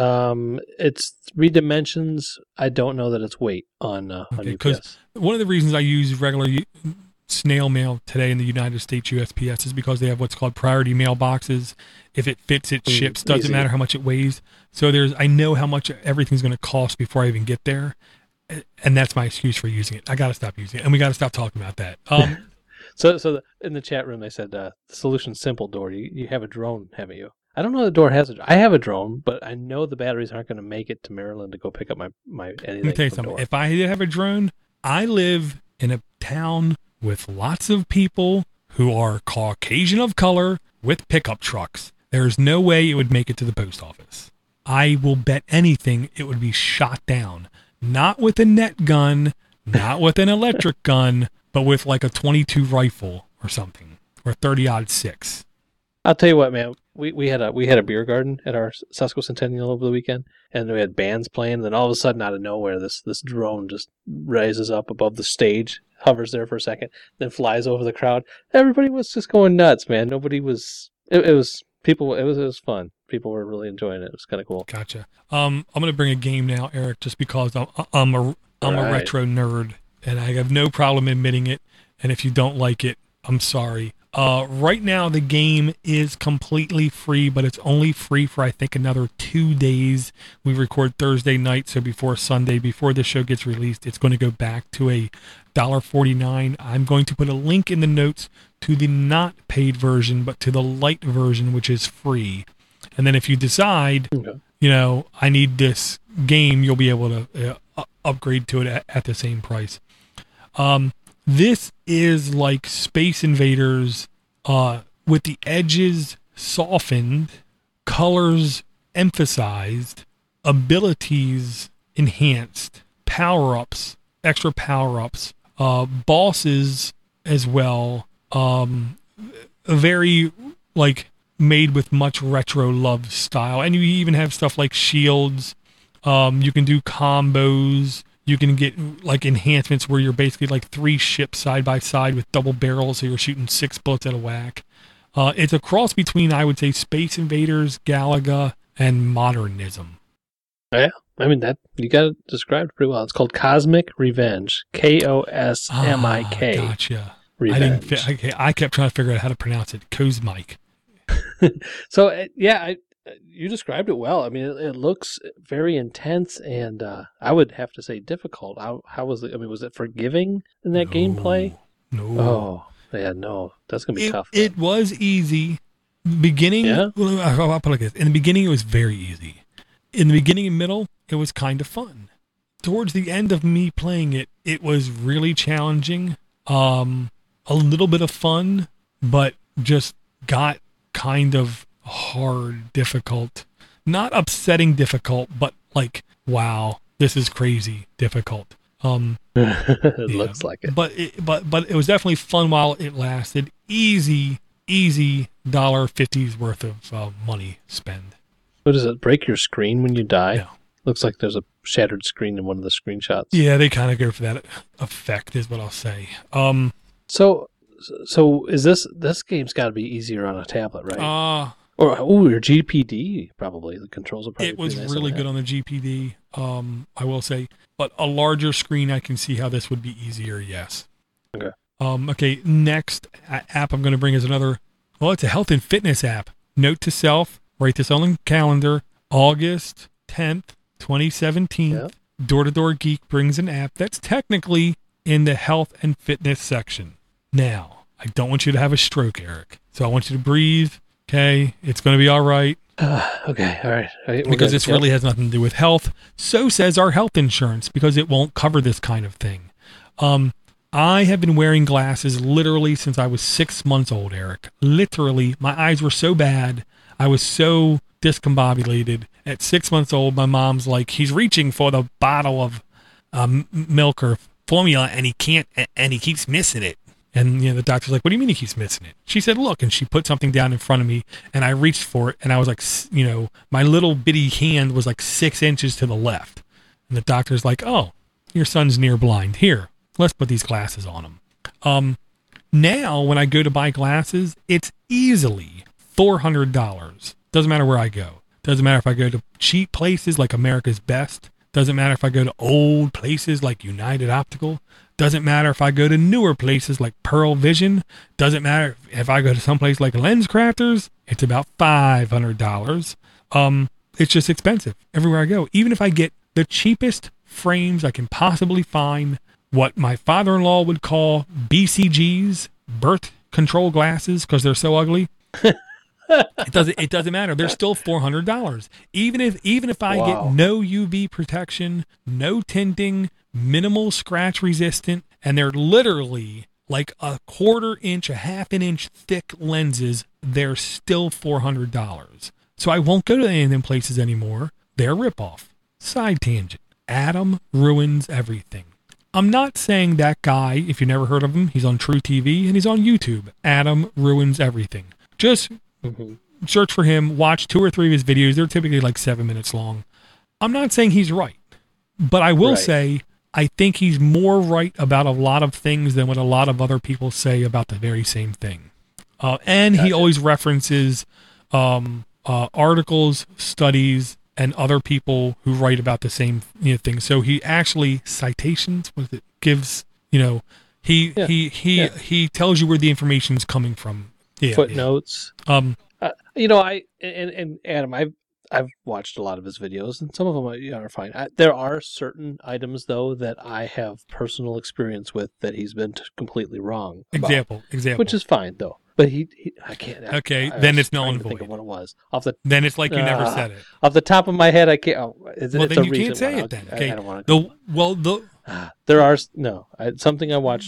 Um, it's three dimensions. I don't know that it's weight on uh, on Okay, U P 'cause- S. One of the reasons I use regular U- snail mail today in the United States U S P S is because they have what's called priority mailboxes. If it fits, it Mm, ships. Doesn't easy. matter how much it weighs. So there's, I know how much everything's going to cost before I even get there, and that's my excuse for using it. I got to stop using it, and we got to stop talking about that. Um, So, so the, in the chat room they said uh, the solution simple door. You you have a drone, haven't you? I don't know the door has a. I have a drone, but I know the batteries aren't going to make it to Maryland to go pick up my my anything. Let me tell you from something. door. If I did have a drone, I live in a town with lots of people who are Caucasian of color with pickup trucks. There's no way it would make it to the post office. I will bet anything it would be shot down. Not with a net gun, not with an electric gun, but with like a twenty-two rifle or something, or thirty odd six. I'll tell you what, man. We we had a we had a beer garden at our sesquicentennial over the weekend, and we had bands playing. And then all of a sudden, out of nowhere, this this drone just rises up above the stage, hovers there for a second, then flies over the crowd. Everybody was just going nuts, man. Nobody was. It, it was people. It was it was fun. People were really enjoying it. It was kind of cool. Gotcha. Um, I'm gonna bring a game now, Eric, just because I'm I'm a I'm a Right. retro nerd, and I have no problem admitting it. And if you don't like it, I'm sorry. Uh, right now the game is completely free, but it's only free for I think another two days. We record Thursday night, so before Sunday, before the show gets released, it's going to go back to a one dollar forty-nine. I'm going to put a link in the notes to the not paid version, but to the light version, which is free. And then if you decide, Okay. you know, I need this game, you'll be able to uh, u- upgrade to it at, at the same price. Um, This is like Space Invaders uh, with the edges softened, colors emphasized, abilities enhanced, power-ups, extra power-ups, uh, bosses as well. Um, very like made with much retro love style, and you even have stuff like shields. Um, you can do combos. You can get like enhancements where you're basically like three ships side by side with double barrels, so you're shooting six bullets at a whack. Uh, it's a cross between, I would say, Space Invaders, Galaga, and modernism. Yeah, I mean that you got it described pretty well. It's called Cosmic Revenge. K O S M I K. Ah, gotcha. Revenge. I didn't. Fi- okay, I kept trying to figure out how to pronounce it. Cosmic. So uh, yeah, I, you described it well. I mean, it, it looks very intense, and uh, I would have to say difficult. How how was it? I mean, was it forgiving in that No, gameplay? No. Oh, yeah, no, that's gonna be it, tough. It was easy. Beginning, Yeah? well, I'll I'll put it like this. In the beginning, it was very easy. In the beginning and middle, it was kind of fun. Towards the end of me playing it, it was really challenging. Um, a little bit of fun, but just got kind of hard, difficult. Not upsetting difficult, but like, wow, this is crazy difficult. Um, it yeah, looks like it. But it, but but it was definitely fun while it lasted. Easy, easy dollar fifties worth of uh, money spend. What does it break your screen when you die? No. Looks like there's a shattered screen in one of the screenshots. Yeah, they kind of go for that effect, is what I'll say. Um, So, so is this this game's got to be easier on a tablet, right? uh, or oh, your G P D probably. The controls are probably. it was pretty nice really on good that. on the G P D. Um, I will say, but a larger screen, I can see how this would be easier. Yes. Okay. Um, okay. Next a- app I'm going to bring is another. Well, it's a health and fitness app. Note to self: write this on the calendar. August tenth, twenty seventeen. Yeah. Door to Door Geek brings an app that's technically in the health and fitness section. Now, I don't want you to have a stroke, Eric. So I want you to breathe. Okay, it's going to be all right. Uh, okay, all right. All right, we're Because good. this Yep. really has nothing to do with health. So says our health insurance, because it won't cover this kind of thing. Um, I have been wearing glasses literally since I was six months old, Eric. Literally, my eyes were so bad. I was so discombobulated. At six months old, my mom's like, he's reaching for the bottle of um, milk or formula, and he can't, and he keeps missing it. And, you know, the doctor's like, what do you mean he keeps missing it? She said, look, and she put something down in front of me, and I reached for it, and I was like, s- you know, my little bitty hand was like six inches to the left. And the doctor's like, oh, your son's near blind. Here, let's put these glasses on him. Um, now, when I go to buy glasses, it's easily four hundred dollars. Doesn't matter where I go. Doesn't matter if I go to cheap places like America's Best. Doesn't matter if I go to old places like United Optical. Doesn't matter if I go to newer places like Pearl Vision. Doesn't matter if I go to someplace like Lens Crafters. It's about five hundred dollars. Um, it's just expensive everywhere I go. Even if I get the cheapest frames I can possibly find, what my father-in-law would call B C Gs, birth control glasses, because they're so ugly. It doesn't. It doesn't matter. They're still four hundred dollars. Even if even if I Wow. get no U V protection, no tinting, minimal scratch resistant, and they're literally like a quarter inch, a half an inch thick lenses, they're still four hundred dollars. So I won't go to any of them places anymore. They're a ripoff. Side tangent. Adam ruins everything. I'm not saying that guy. If you never heard of him, he's on True T V and he's on YouTube. Adam ruins everything. Just Mm-hmm. search for him, watch two or three of his videos. They're typically like seven minutes long. I'm not saying he's right, but I will Right. say I think he's more right about a lot of things than what a lot of other people say about the very same thing. Uh, and he Gotcha. always references um, uh, articles, studies, and other people who write about the same you know, thing. So he actually citations, what is it, gives, you know, he Yeah. he he Yeah. he tells you where the information's coming from. Yeah, Footnotes. yeah. Um, Uh, you know, I and, and Adam, I've I've watched a lot of his videos, and some of them are, you know, are fine. I, there are certain items though that I have personal experience with that he's been t- completely wrong about, example, example. which is fine though. But he, he I can't. I- Okay, I then was it's null trying and to think of void. what it was off the Then it's like you never Uh, said it. off the top of my head. I can't. Oh, it's, Well, it's then a you recent can't say one. it then. I- Okay. I, don't want to. The well, the There are s- no I, something I watched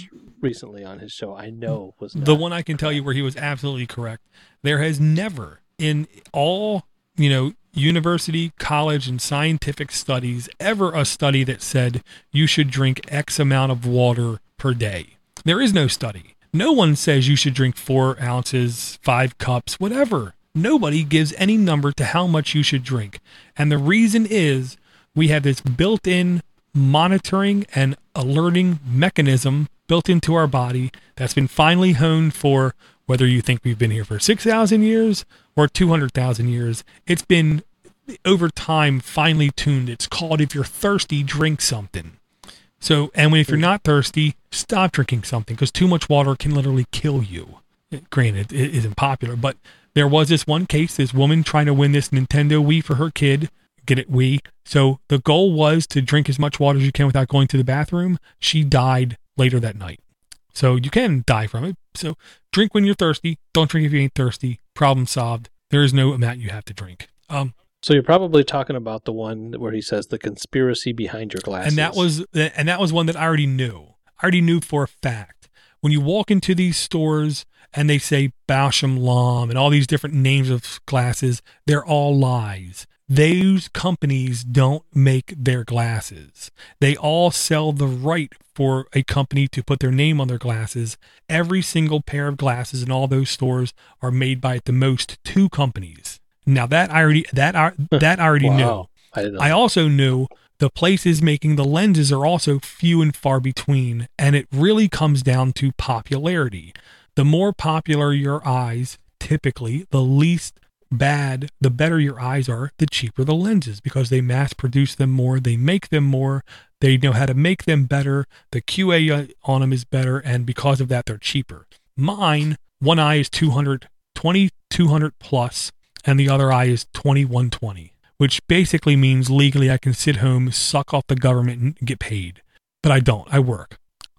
recently on his show, I know was not the one I can correct. tell you where he was absolutely correct. There has never in all, you know, university, college, and scientific studies ever a study that said you should drink X amount of water per day. There is no study. No one says you should drink four ounces, five cups, whatever. Nobody gives any number to how much you should drink. And the reason is we have this built-in monitoring and alerting mechanism built into our body that's been finely honed for whether you think we've been here for six thousand years or two hundred thousand years. It's been over time finely tuned. It's called, if you're thirsty, drink something. So, and when, if you're not thirsty, stop drinking something, because too much water can literally kill you. Granted, it isn't popular, but there was this one case, this woman trying to win this Nintendo Wii for her kid. Get it, Wii. So the goal was to drink as much water as you can without going to the bathroom. She died later that night. So you can die from it. So drink when you're thirsty. Don't drink if you ain't thirsty. Problem solved. There is no amount you have to drink. Um, So you're probably talking about the one where he says the conspiracy behind your glasses. and that was and that was one that I already knew. I already knew for a fact. When you walk into these stores and they say Bausch and Lomb and all these different names of glasses, they're all lies. Those companies don't make their glasses. They all sell the right for a company to put their name on their glasses. Every single pair of glasses in all those stores are made by at the most two companies. Now that I already that I, that I already wow. knew. I didn't know. I also knew the places making the lenses are also few and far between, and it really comes down to popularity. The more popular your eyes, typically, the least bad, the better your eyes are, the cheaper the lenses, because they mass produce them more, they make them more, they know how to make them better, the Q A on them is better, and because of that, they're cheaper. Mine, one eye is two hundred, twenty-two hundred plus, and the other eye is twenty-one twenty, which basically means legally I can sit home, suck off the government, and get paid. But I don't. I work.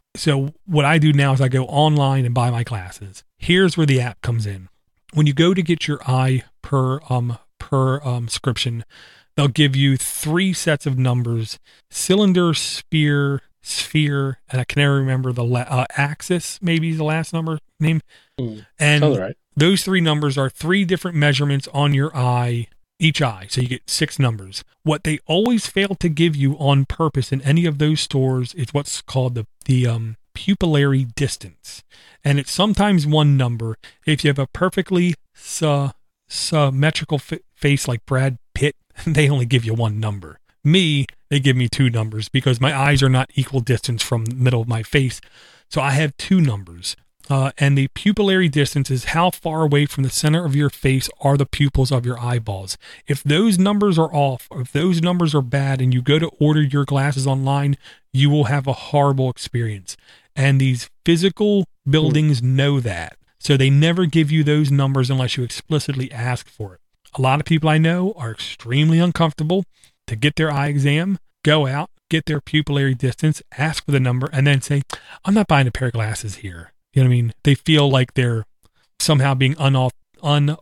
So what I do now is I go online and buy my glasses. Here's where the app comes in. When you go to get your eye per um per um subscription, they'll give you three sets of numbers: cylinder, spear, sphere, and I can never remember the la- uh, axis. Maybe is the last number name. Mm, and sounds right. Those three numbers are three different measurements on your eye, each eye. So you get six numbers. What they always fail to give you on purpose in any of those stores is what's called the, the um, pupillary distance. And it's sometimes one number. If you have a perfectly su- symmetrical f- face like Brad Pitt, they only give you one number. Me, they give me two numbers because my eyes are not equal distance from the middle of my face. So I have two numbers. Uh, and the pupillary distance is how far away from the center of your face are the pupils of your eyeballs. If those numbers are off, or if those numbers are bad, and you go to order your glasses online, you will have a horrible experience. And these physical buildings know that. So they never give you those numbers unless you explicitly ask for it. A lot of people I know are extremely uncomfortable to get their eye exam, go out, get their pupillary distance, ask for the number, and then say, I'm not buying a pair of glasses here. You know what I mean? They feel like they're somehow being un, un,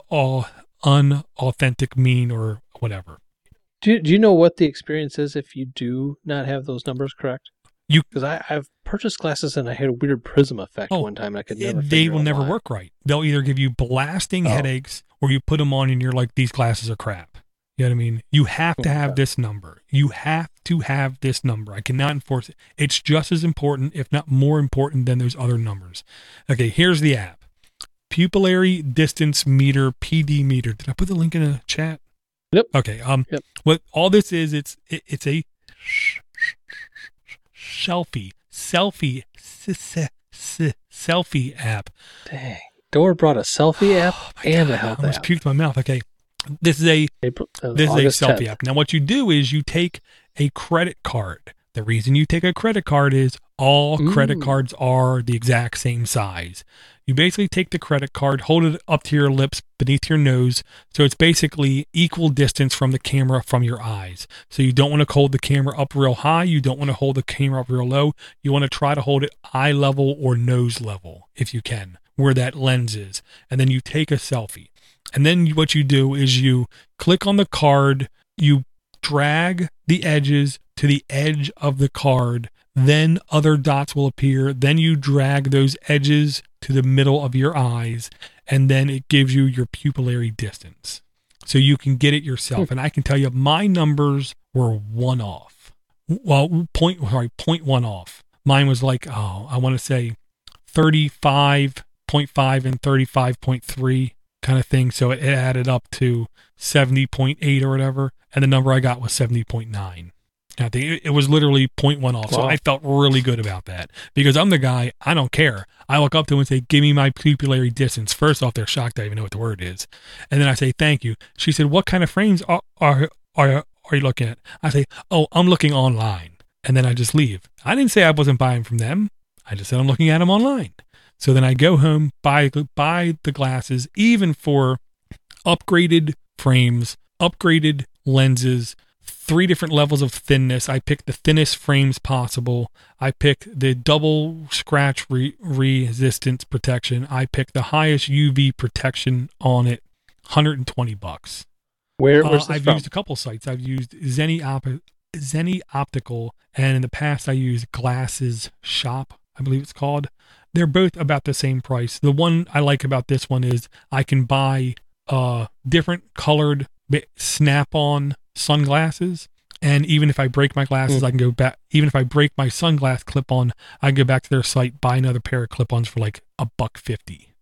unauthentic, mean, or whatever. Do you, do you know what the experience is if you do not have those numbers correct? You Because I've purchased glasses and I had a weird prism effect oh, one time. And I could never. They will out never why. work right. They'll either give you blasting Oh. headaches, or you put them on and you're like, these glasses are crap. You know what I mean? You have to have Okay. this number. You have to have this number. I cannot enforce it. It's just as important, if not more important, than those other numbers. Okay, here's the app. Pupillary Distance Meter, P D meter. Did I put the link in the chat? Yep. Okay. Um. Yep. What all this is, it's it, it's a selfie, selfie, s- s- selfie app. Dang. Dora brought a selfie app Oh my and God, a health I almost app. puked my mouth. Okay. This is a April, uh, this August is a selfie tenth. app. Now, what you do is you take a credit card. The reason you take a credit card is all credit Mm. cards are the exact same size. You basically take the credit card, hold it up to your lips beneath your nose. So it's basically equal distance from the camera from your eyes. So you don't want to hold the camera up real high. You don't want to hold the camera up real low. You want to try to hold it eye level or nose level if you can, where that lens is. And then you take a selfie. And then what you do is you click on the card, you drag the edges to the edge of the card, then other dots will appear. Then you drag those edges to the middle of your eyes, and then it gives you your pupillary distance. So you can get it yourself. Hmm. And I can tell you my numbers were one off. Well, point, sorry, point one off. Mine was like, oh, I want to say thirty-five point five and thirty-five point three kind of thing. So it added up to seventy point eight or whatever. And the number I got was seventy point nine. I think it was literally point one off. Wow. So I felt really good about that because I'm the guy, I don't care. I walk up to him and say, give me my pupillary distance. First off, they're shocked I even know what the word is. And then I say, thank you. She said, what kind of frames are, are, are, are you looking at? I say, oh, I'm looking online. And then I just leave. I didn't say I wasn't buying from them. I just said I'm looking at them online. So then I go home, buy, buy the glasses, even for upgraded frames, upgraded lenses, three different levels of thinness. I picked the thinnest frames possible. I picked the double scratch re- resistance protection. I picked the highest U V protection on it, one hundred twenty bucks. Where was uh, I've from? used a couple sites. I've used Zenny, Op- Zenny Optical, and in the past I used Glasses Shop, I believe it's called. They're both about the same price. The one I like about this one is I can buy uh, different colored snap-on sunglasses, and even if I break my glasses, mm. I can go back. Even if I break my sunglass clip-on, I can go back to their site, buy another pair of clip-ons for like a buck fifty.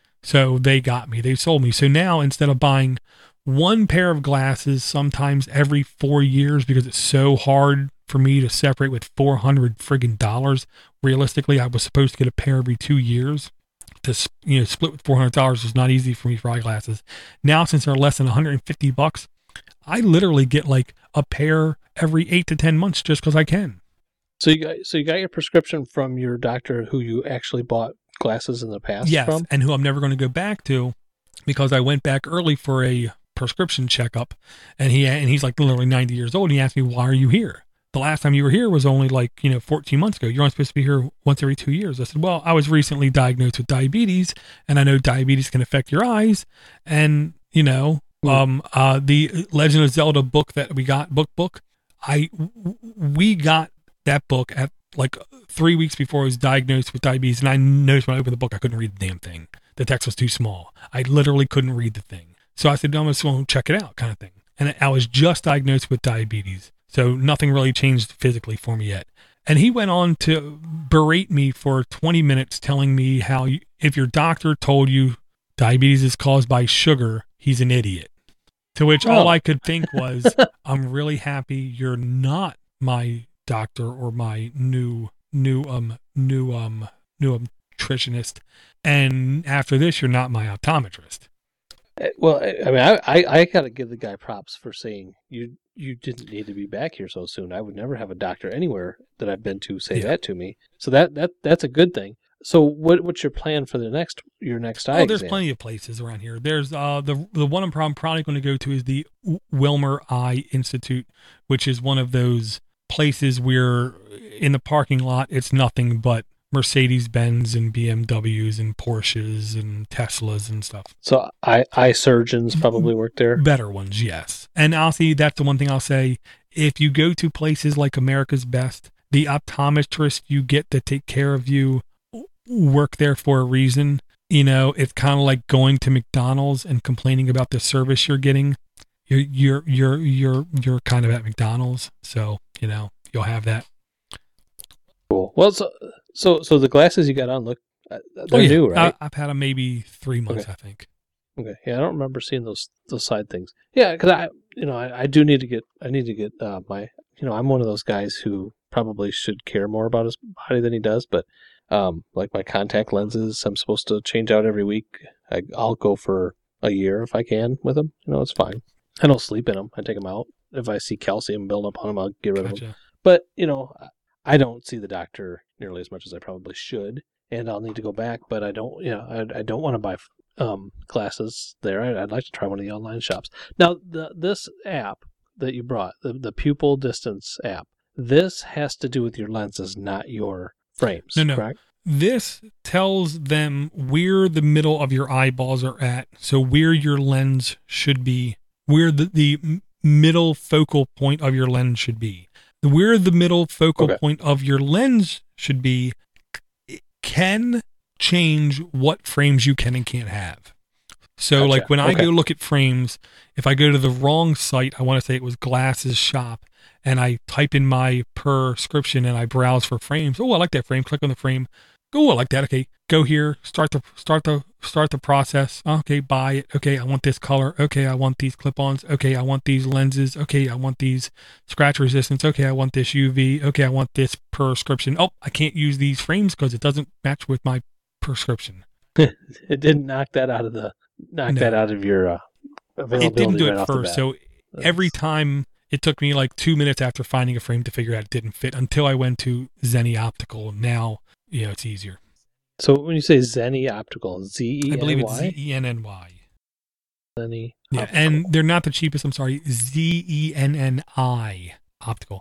So they got me. They sold me. So now instead of buying one pair of glasses sometimes every four years because it's so hard for me to separate with four hundred friggin' dollars. Realistically, I was supposed to get a pair every two years. To, you know, split with four hundred dollars was not easy for me for eyeglasses. Now, since they're less than one hundred fifty bucks, I literally get like a pair every eight to ten months just because I can. So you got so you got your prescription from your doctor who you actually bought glasses in the past yes, from? And who I'm never going to go back to because I went back early for a prescription checkup, and he and he's like literally ninety years old. And he asked me, "Why are you here? The last time you were here was only like, you know, fourteen months ago. You're only supposed to be here once every two years. I said, well, I was recently diagnosed with diabetes, and I know diabetes can affect your eyes. And, you know, mm. um, uh, the Legend of Zelda book that we got, book book, I, we got that book at like three weeks before I was diagnosed with diabetes. And I noticed when I opened the book, I couldn't read the damn thing. The text was too small. I literally couldn't read the thing. So I said, no, I'm just going to check it out kind of thing. And I was just diagnosed with diabetes. So nothing really changed physically for me yet. And he went on to berate me for twenty minutes, telling me how you, if your doctor told you diabetes is caused by sugar, he's an idiot. To which oh. all I could think was, I'm really happy you're not my doctor or my new, new, um, new, um, new nutritionist. And after this, you're not my optometrist. Well, I mean, I, I, I got to give the guy props for saying you you didn't need to be back here so soon. I would never have a doctor anywhere that I've been to say yeah. that to me. So that, that that's a good thing. So what what's your plan for the next your next eye Oh, there's exam? plenty of places around here. There's uh the the one I'm probably going to go to is the Wilmer Eye Institute, which is one of those places where in the parking lot it's nothing but Mercedes-Benz and B M Ws and Porsches and Teslas and stuff. So eye, eye surgeons probably work there? Better ones, yes. And honestly, that's the one thing I'll say. If you go to places like America's Best, the optometrist you get to take care of you work there for a reason. You know, it's kind of like going to McDonald's and complaining about the service you're getting. You're, you're, you're, you're, you're kind of at McDonald's. So, you know, you'll have that. Cool. Well, so, so, so the glasses you got on look, they're oh, yeah. new, right? I, I've had them maybe three months, okay. I think. Okay. Yeah, I don't remember seeing those those side things. Yeah, because I, you know, I, I do need to get, I need to get uh, my, you know, I'm one of those guys who probably should care more about his body than he does, but um, like my contact lenses, I'm supposed to change out every week. I, I'll go for a year if I can with them. You know, it's fine. I don't sleep in them. I take them out. If I see calcium build up on them, I'll get rid Gotcha. of them. But, you know, I don't see the doctor nearly as much as I probably should, and I'll need to go back, but I don't, you know, I, I don't want to buy um, glasses there. I, I'd like to try one of the online shops. Now, the, this app that you brought, the, the Pupil Distance app, this has to do with your lenses, not your frames, no, no. correct? This tells them where the middle of your eyeballs are at, so where your lens should be, where the, the middle focal point of your lens should be. where the middle focal Okay. point of your lens should be, it can change what frames you can and can't have. So Gotcha. like when I Okay. go look at frames, if I go to the wrong site, I want to say it was Glasses Shop, and I type in my prescription and I browse for frames. Oh, I like that frame. Click on the frame. Oh, I like that. Okay, go here. Start the start the start the process. Okay, buy it. Okay, I want this color. Okay, I want these clip-ons. Okay, I want these lenses. Okay, I want these scratch resistance. Okay, I want this U V. Okay, I want this prescription. Oh, I can't use these frames because it doesn't match with my prescription. It didn't knock that out of the knock No. that out of your uh, availability. It didn't do right it off the first. bat. So every time it took me like two minutes after finding a frame to figure out it didn't fit until I went to Zenny Optical. Now, you know, it's easier. So when you say Zenny Optical, Z E N I N Y? believe it's Z E N N Y. Zenny Yeah, Optical. and they're not the cheapest. I'm sorry, Z E N N I Optical.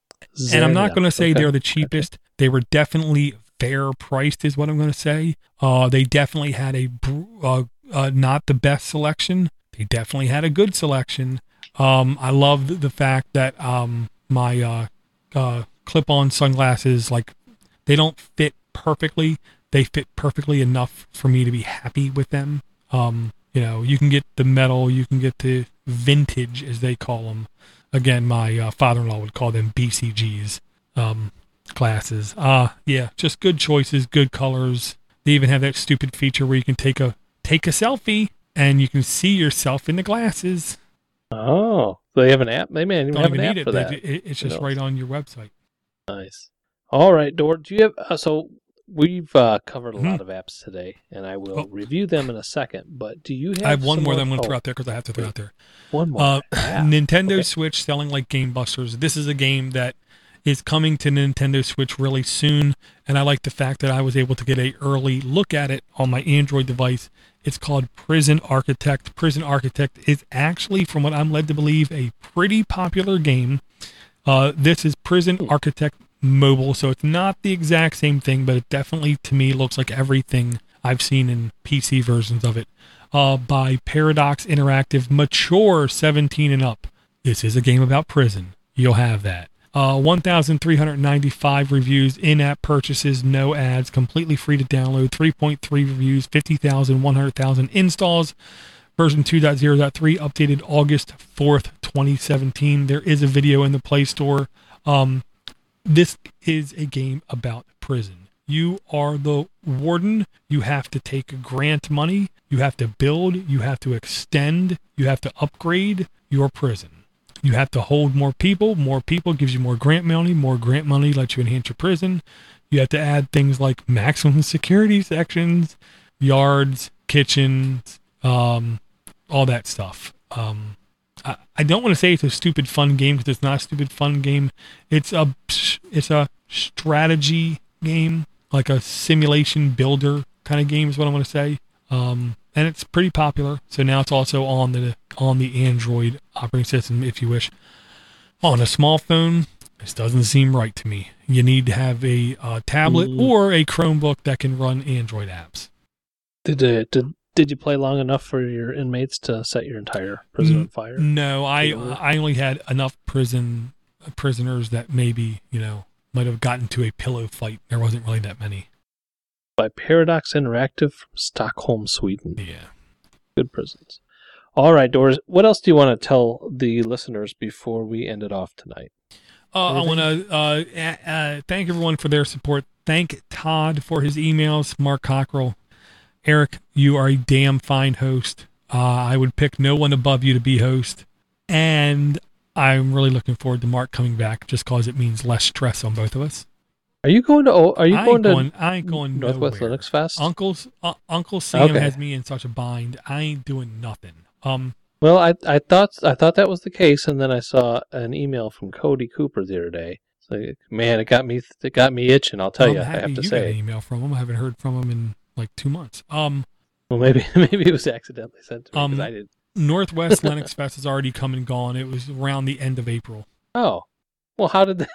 And I'm not Zenny going to say Optical. they're Okay. the cheapest. They were definitely fair priced, is what I'm going to say. Uh, they definitely had a br- uh, uh, not the best selection. They definitely had a good selection. Um, I love the, the fact that um, my uh, uh, clip-on sunglasses, like, they don't fit perfectly. They fit perfectly enough for me to be happy with them. Um, you know, you can get the metal, you can get the vintage, as they call them. Again, my uh, father-in-law would call them B C Gs um, glasses. Uh, yeah, just good choices, good colors. They even have that stupid feature where you can take a take a selfie and you can see yourself in the glasses. Oh, so they have an app? They may even Don't have even an app need it. for They- that. it- It's just knows? right on your website. Nice. All right, Dor. Do you have uh, so we've uh, covered a Mhm. lot of apps today, and I will Oh. review them in a second. But do you have? I have one some more that I'm going to oh, throw out there because I have to throw wait. out there. One more. Uh, app. Nintendo Okay. Switch selling like Game Busters. This is a game that is coming to Nintendo Switch really soon, and I like the fact that I was able to get a early look at it on my Android device. It's called Prison Architect. Prison Architect is actually, from what I'm led to believe, a pretty popular game. Uh, this is Prison Architect Mobile, so it's not the exact same thing, but it definitely, to me, looks like everything I've seen in P C versions of it. Uh, by Paradox Interactive, mature seventeen and up. This is a game about prison. You'll have that. Uh, one thousand three hundred ninety-five reviews, in-app purchases, no ads, completely free to download, three point three reviews, fifty thousand, one hundred thousand installs. Version two point oh point three updated August fourth, twenty seventeen. There is a video in the Play Store. Um, this is a game about prison. You are the warden. You have to take grant money. You have to build. You have to extend. You have to upgrade your prison. You have to hold more people. More people gives you more grant money. More grant money lets you enhance your prison. You have to add things like maximum security sections, yards, kitchens, um, all that stuff. Um, I, I don't want to say it's a stupid fun game because it's not a stupid fun game. It's a it's a strategy game, like a simulation builder kind of game is what I'm going to say. Um, and it's pretty popular. So now it's also on the on the Android operating system, if you wish. On a small phone, this doesn't seem right to me. You need to have a uh, tablet Mm. or a Chromebook that can run Android apps. Did uh, did did you play long enough for your inmates to set your entire prison on fire? No, I Yeah. I only had enough prison prisoners that maybe, you know, might have gotten to a pillow fight. There wasn't really that many. By Paradox Interactive from Stockholm, Sweden. Yeah. Good prisons. All right, Doris. What else do you want to tell the listeners before we end it off tonight? Uh, I Anything? want to uh, uh, thank everyone for their support. Thank Todd for his emails. Mark Cockrell. Eric, you are a damn fine host. Uh, I would pick no one above you to be host. And I'm really looking forward to Mark coming back just because it means less stress on both of us. Are you going to? Oh, are you I going ain't to going, I ain't going Northwest nowhere. Linux Fest? Uncle's, uh, Uncle Sam Okay. has me in such a bind. I ain't doing nothing. Um, Well, I I thought I thought that was the case, and then I saw an email from Cody Cooper the other day. So, man, it got me it got me itching. I'll tell I'm you, I happy have to you got an say. email from him. I haven't heard from him in like two months. Um, Well, maybe maybe it was accidentally sent to me Um, because I did. Northwest Linux Fest has already come and gone. It was around the end of April. Oh, well, how did that?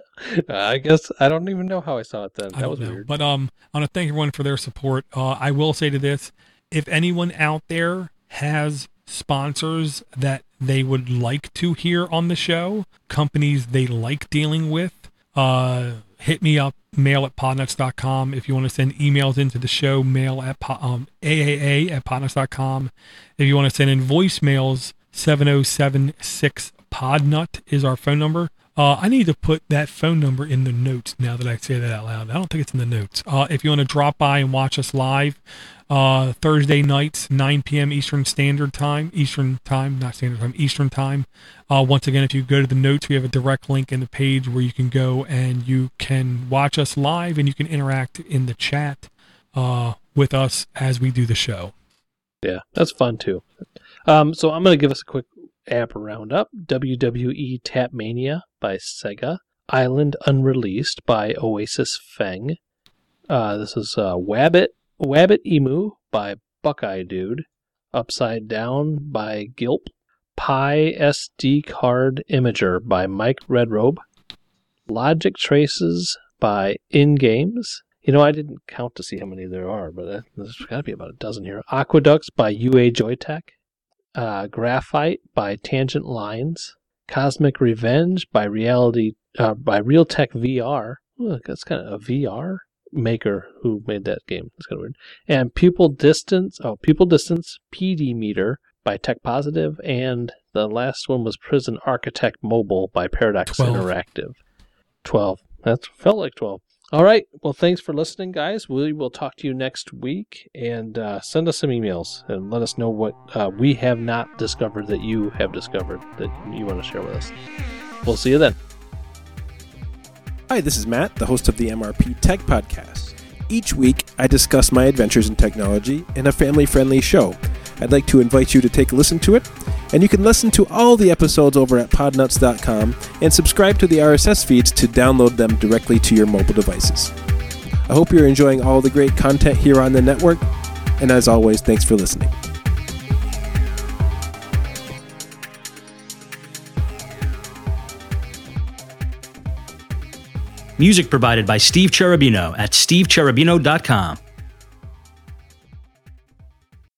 I guess I don't even know how I saw it then. I That don't was know. weird. But um, I want to thank everyone for their support. Uh, I will say to this, if anyone out there has sponsors that they would like to hear on the show, companies they like dealing with, uh, hit me up, mail at podnuts dot com. If you want to send emails into the show, mail at um, A A A at podnuts dot com. If you want to send in voicemails, seven oh seven six podnut is our phone number. Uh, I need to put that phone number in the notes now that I say that out loud. I don't think it's in the notes. Uh, if you want to drop by and watch us live, uh, Thursday nights, nine p.m. Eastern Standard Time, Eastern Time, not Standard Time, Eastern Time. Uh, once again, if you go to the notes, we have a direct link in the page where you can go and you can watch us live and you can interact in the chat uh, with us as we do the show. Yeah, that's fun too. Um, so I'm going to give us a quick app roundup. W W E Tapmania by Sega. Island Unreleased by Oasis Feng. Uh, this is uh, Wabbit Wabbit Emu by Buckeye Dude. Upside Down by Gilp. Pi S D Card Imager by Mike Redrobe. Logic Traces by InGames. You know, I didn't count to see how many there are, but there's got to be about a dozen here. Aqueducts by U A Joytech. Uh, Graphite by Tangent Lines. Cosmic Revenge by Reality uh, by Realtek V R. Ooh, that's kind of a V R maker who made that game. That's kind of weird. And Pupil Distance. Oh, Pupil Distance P D Meter by Tech Positive, and the last one was Prison Architect Mobile by Paradox twelve. Interactive. Twelve. That felt like twelve. All right. Well, thanks for listening, guys. We will talk to you next week, and uh, send us some emails and let us know what uh, we have not discovered that you have discovered that you want to share with us. We'll see you then. Hi, this is Matt, the host of the M R P Tech Podcast. Each week, I discuss my adventures in technology in a family-friendly show. I'd like to invite you to take a listen to it, and you can listen to all the episodes over at podnuts dot com and subscribe to the R S S feeds to download them directly to your mobile devices. I hope you're enjoying all the great content here on the network, and as always, thanks for listening. Music provided by Steve Cherubino at steve cherubino dot com.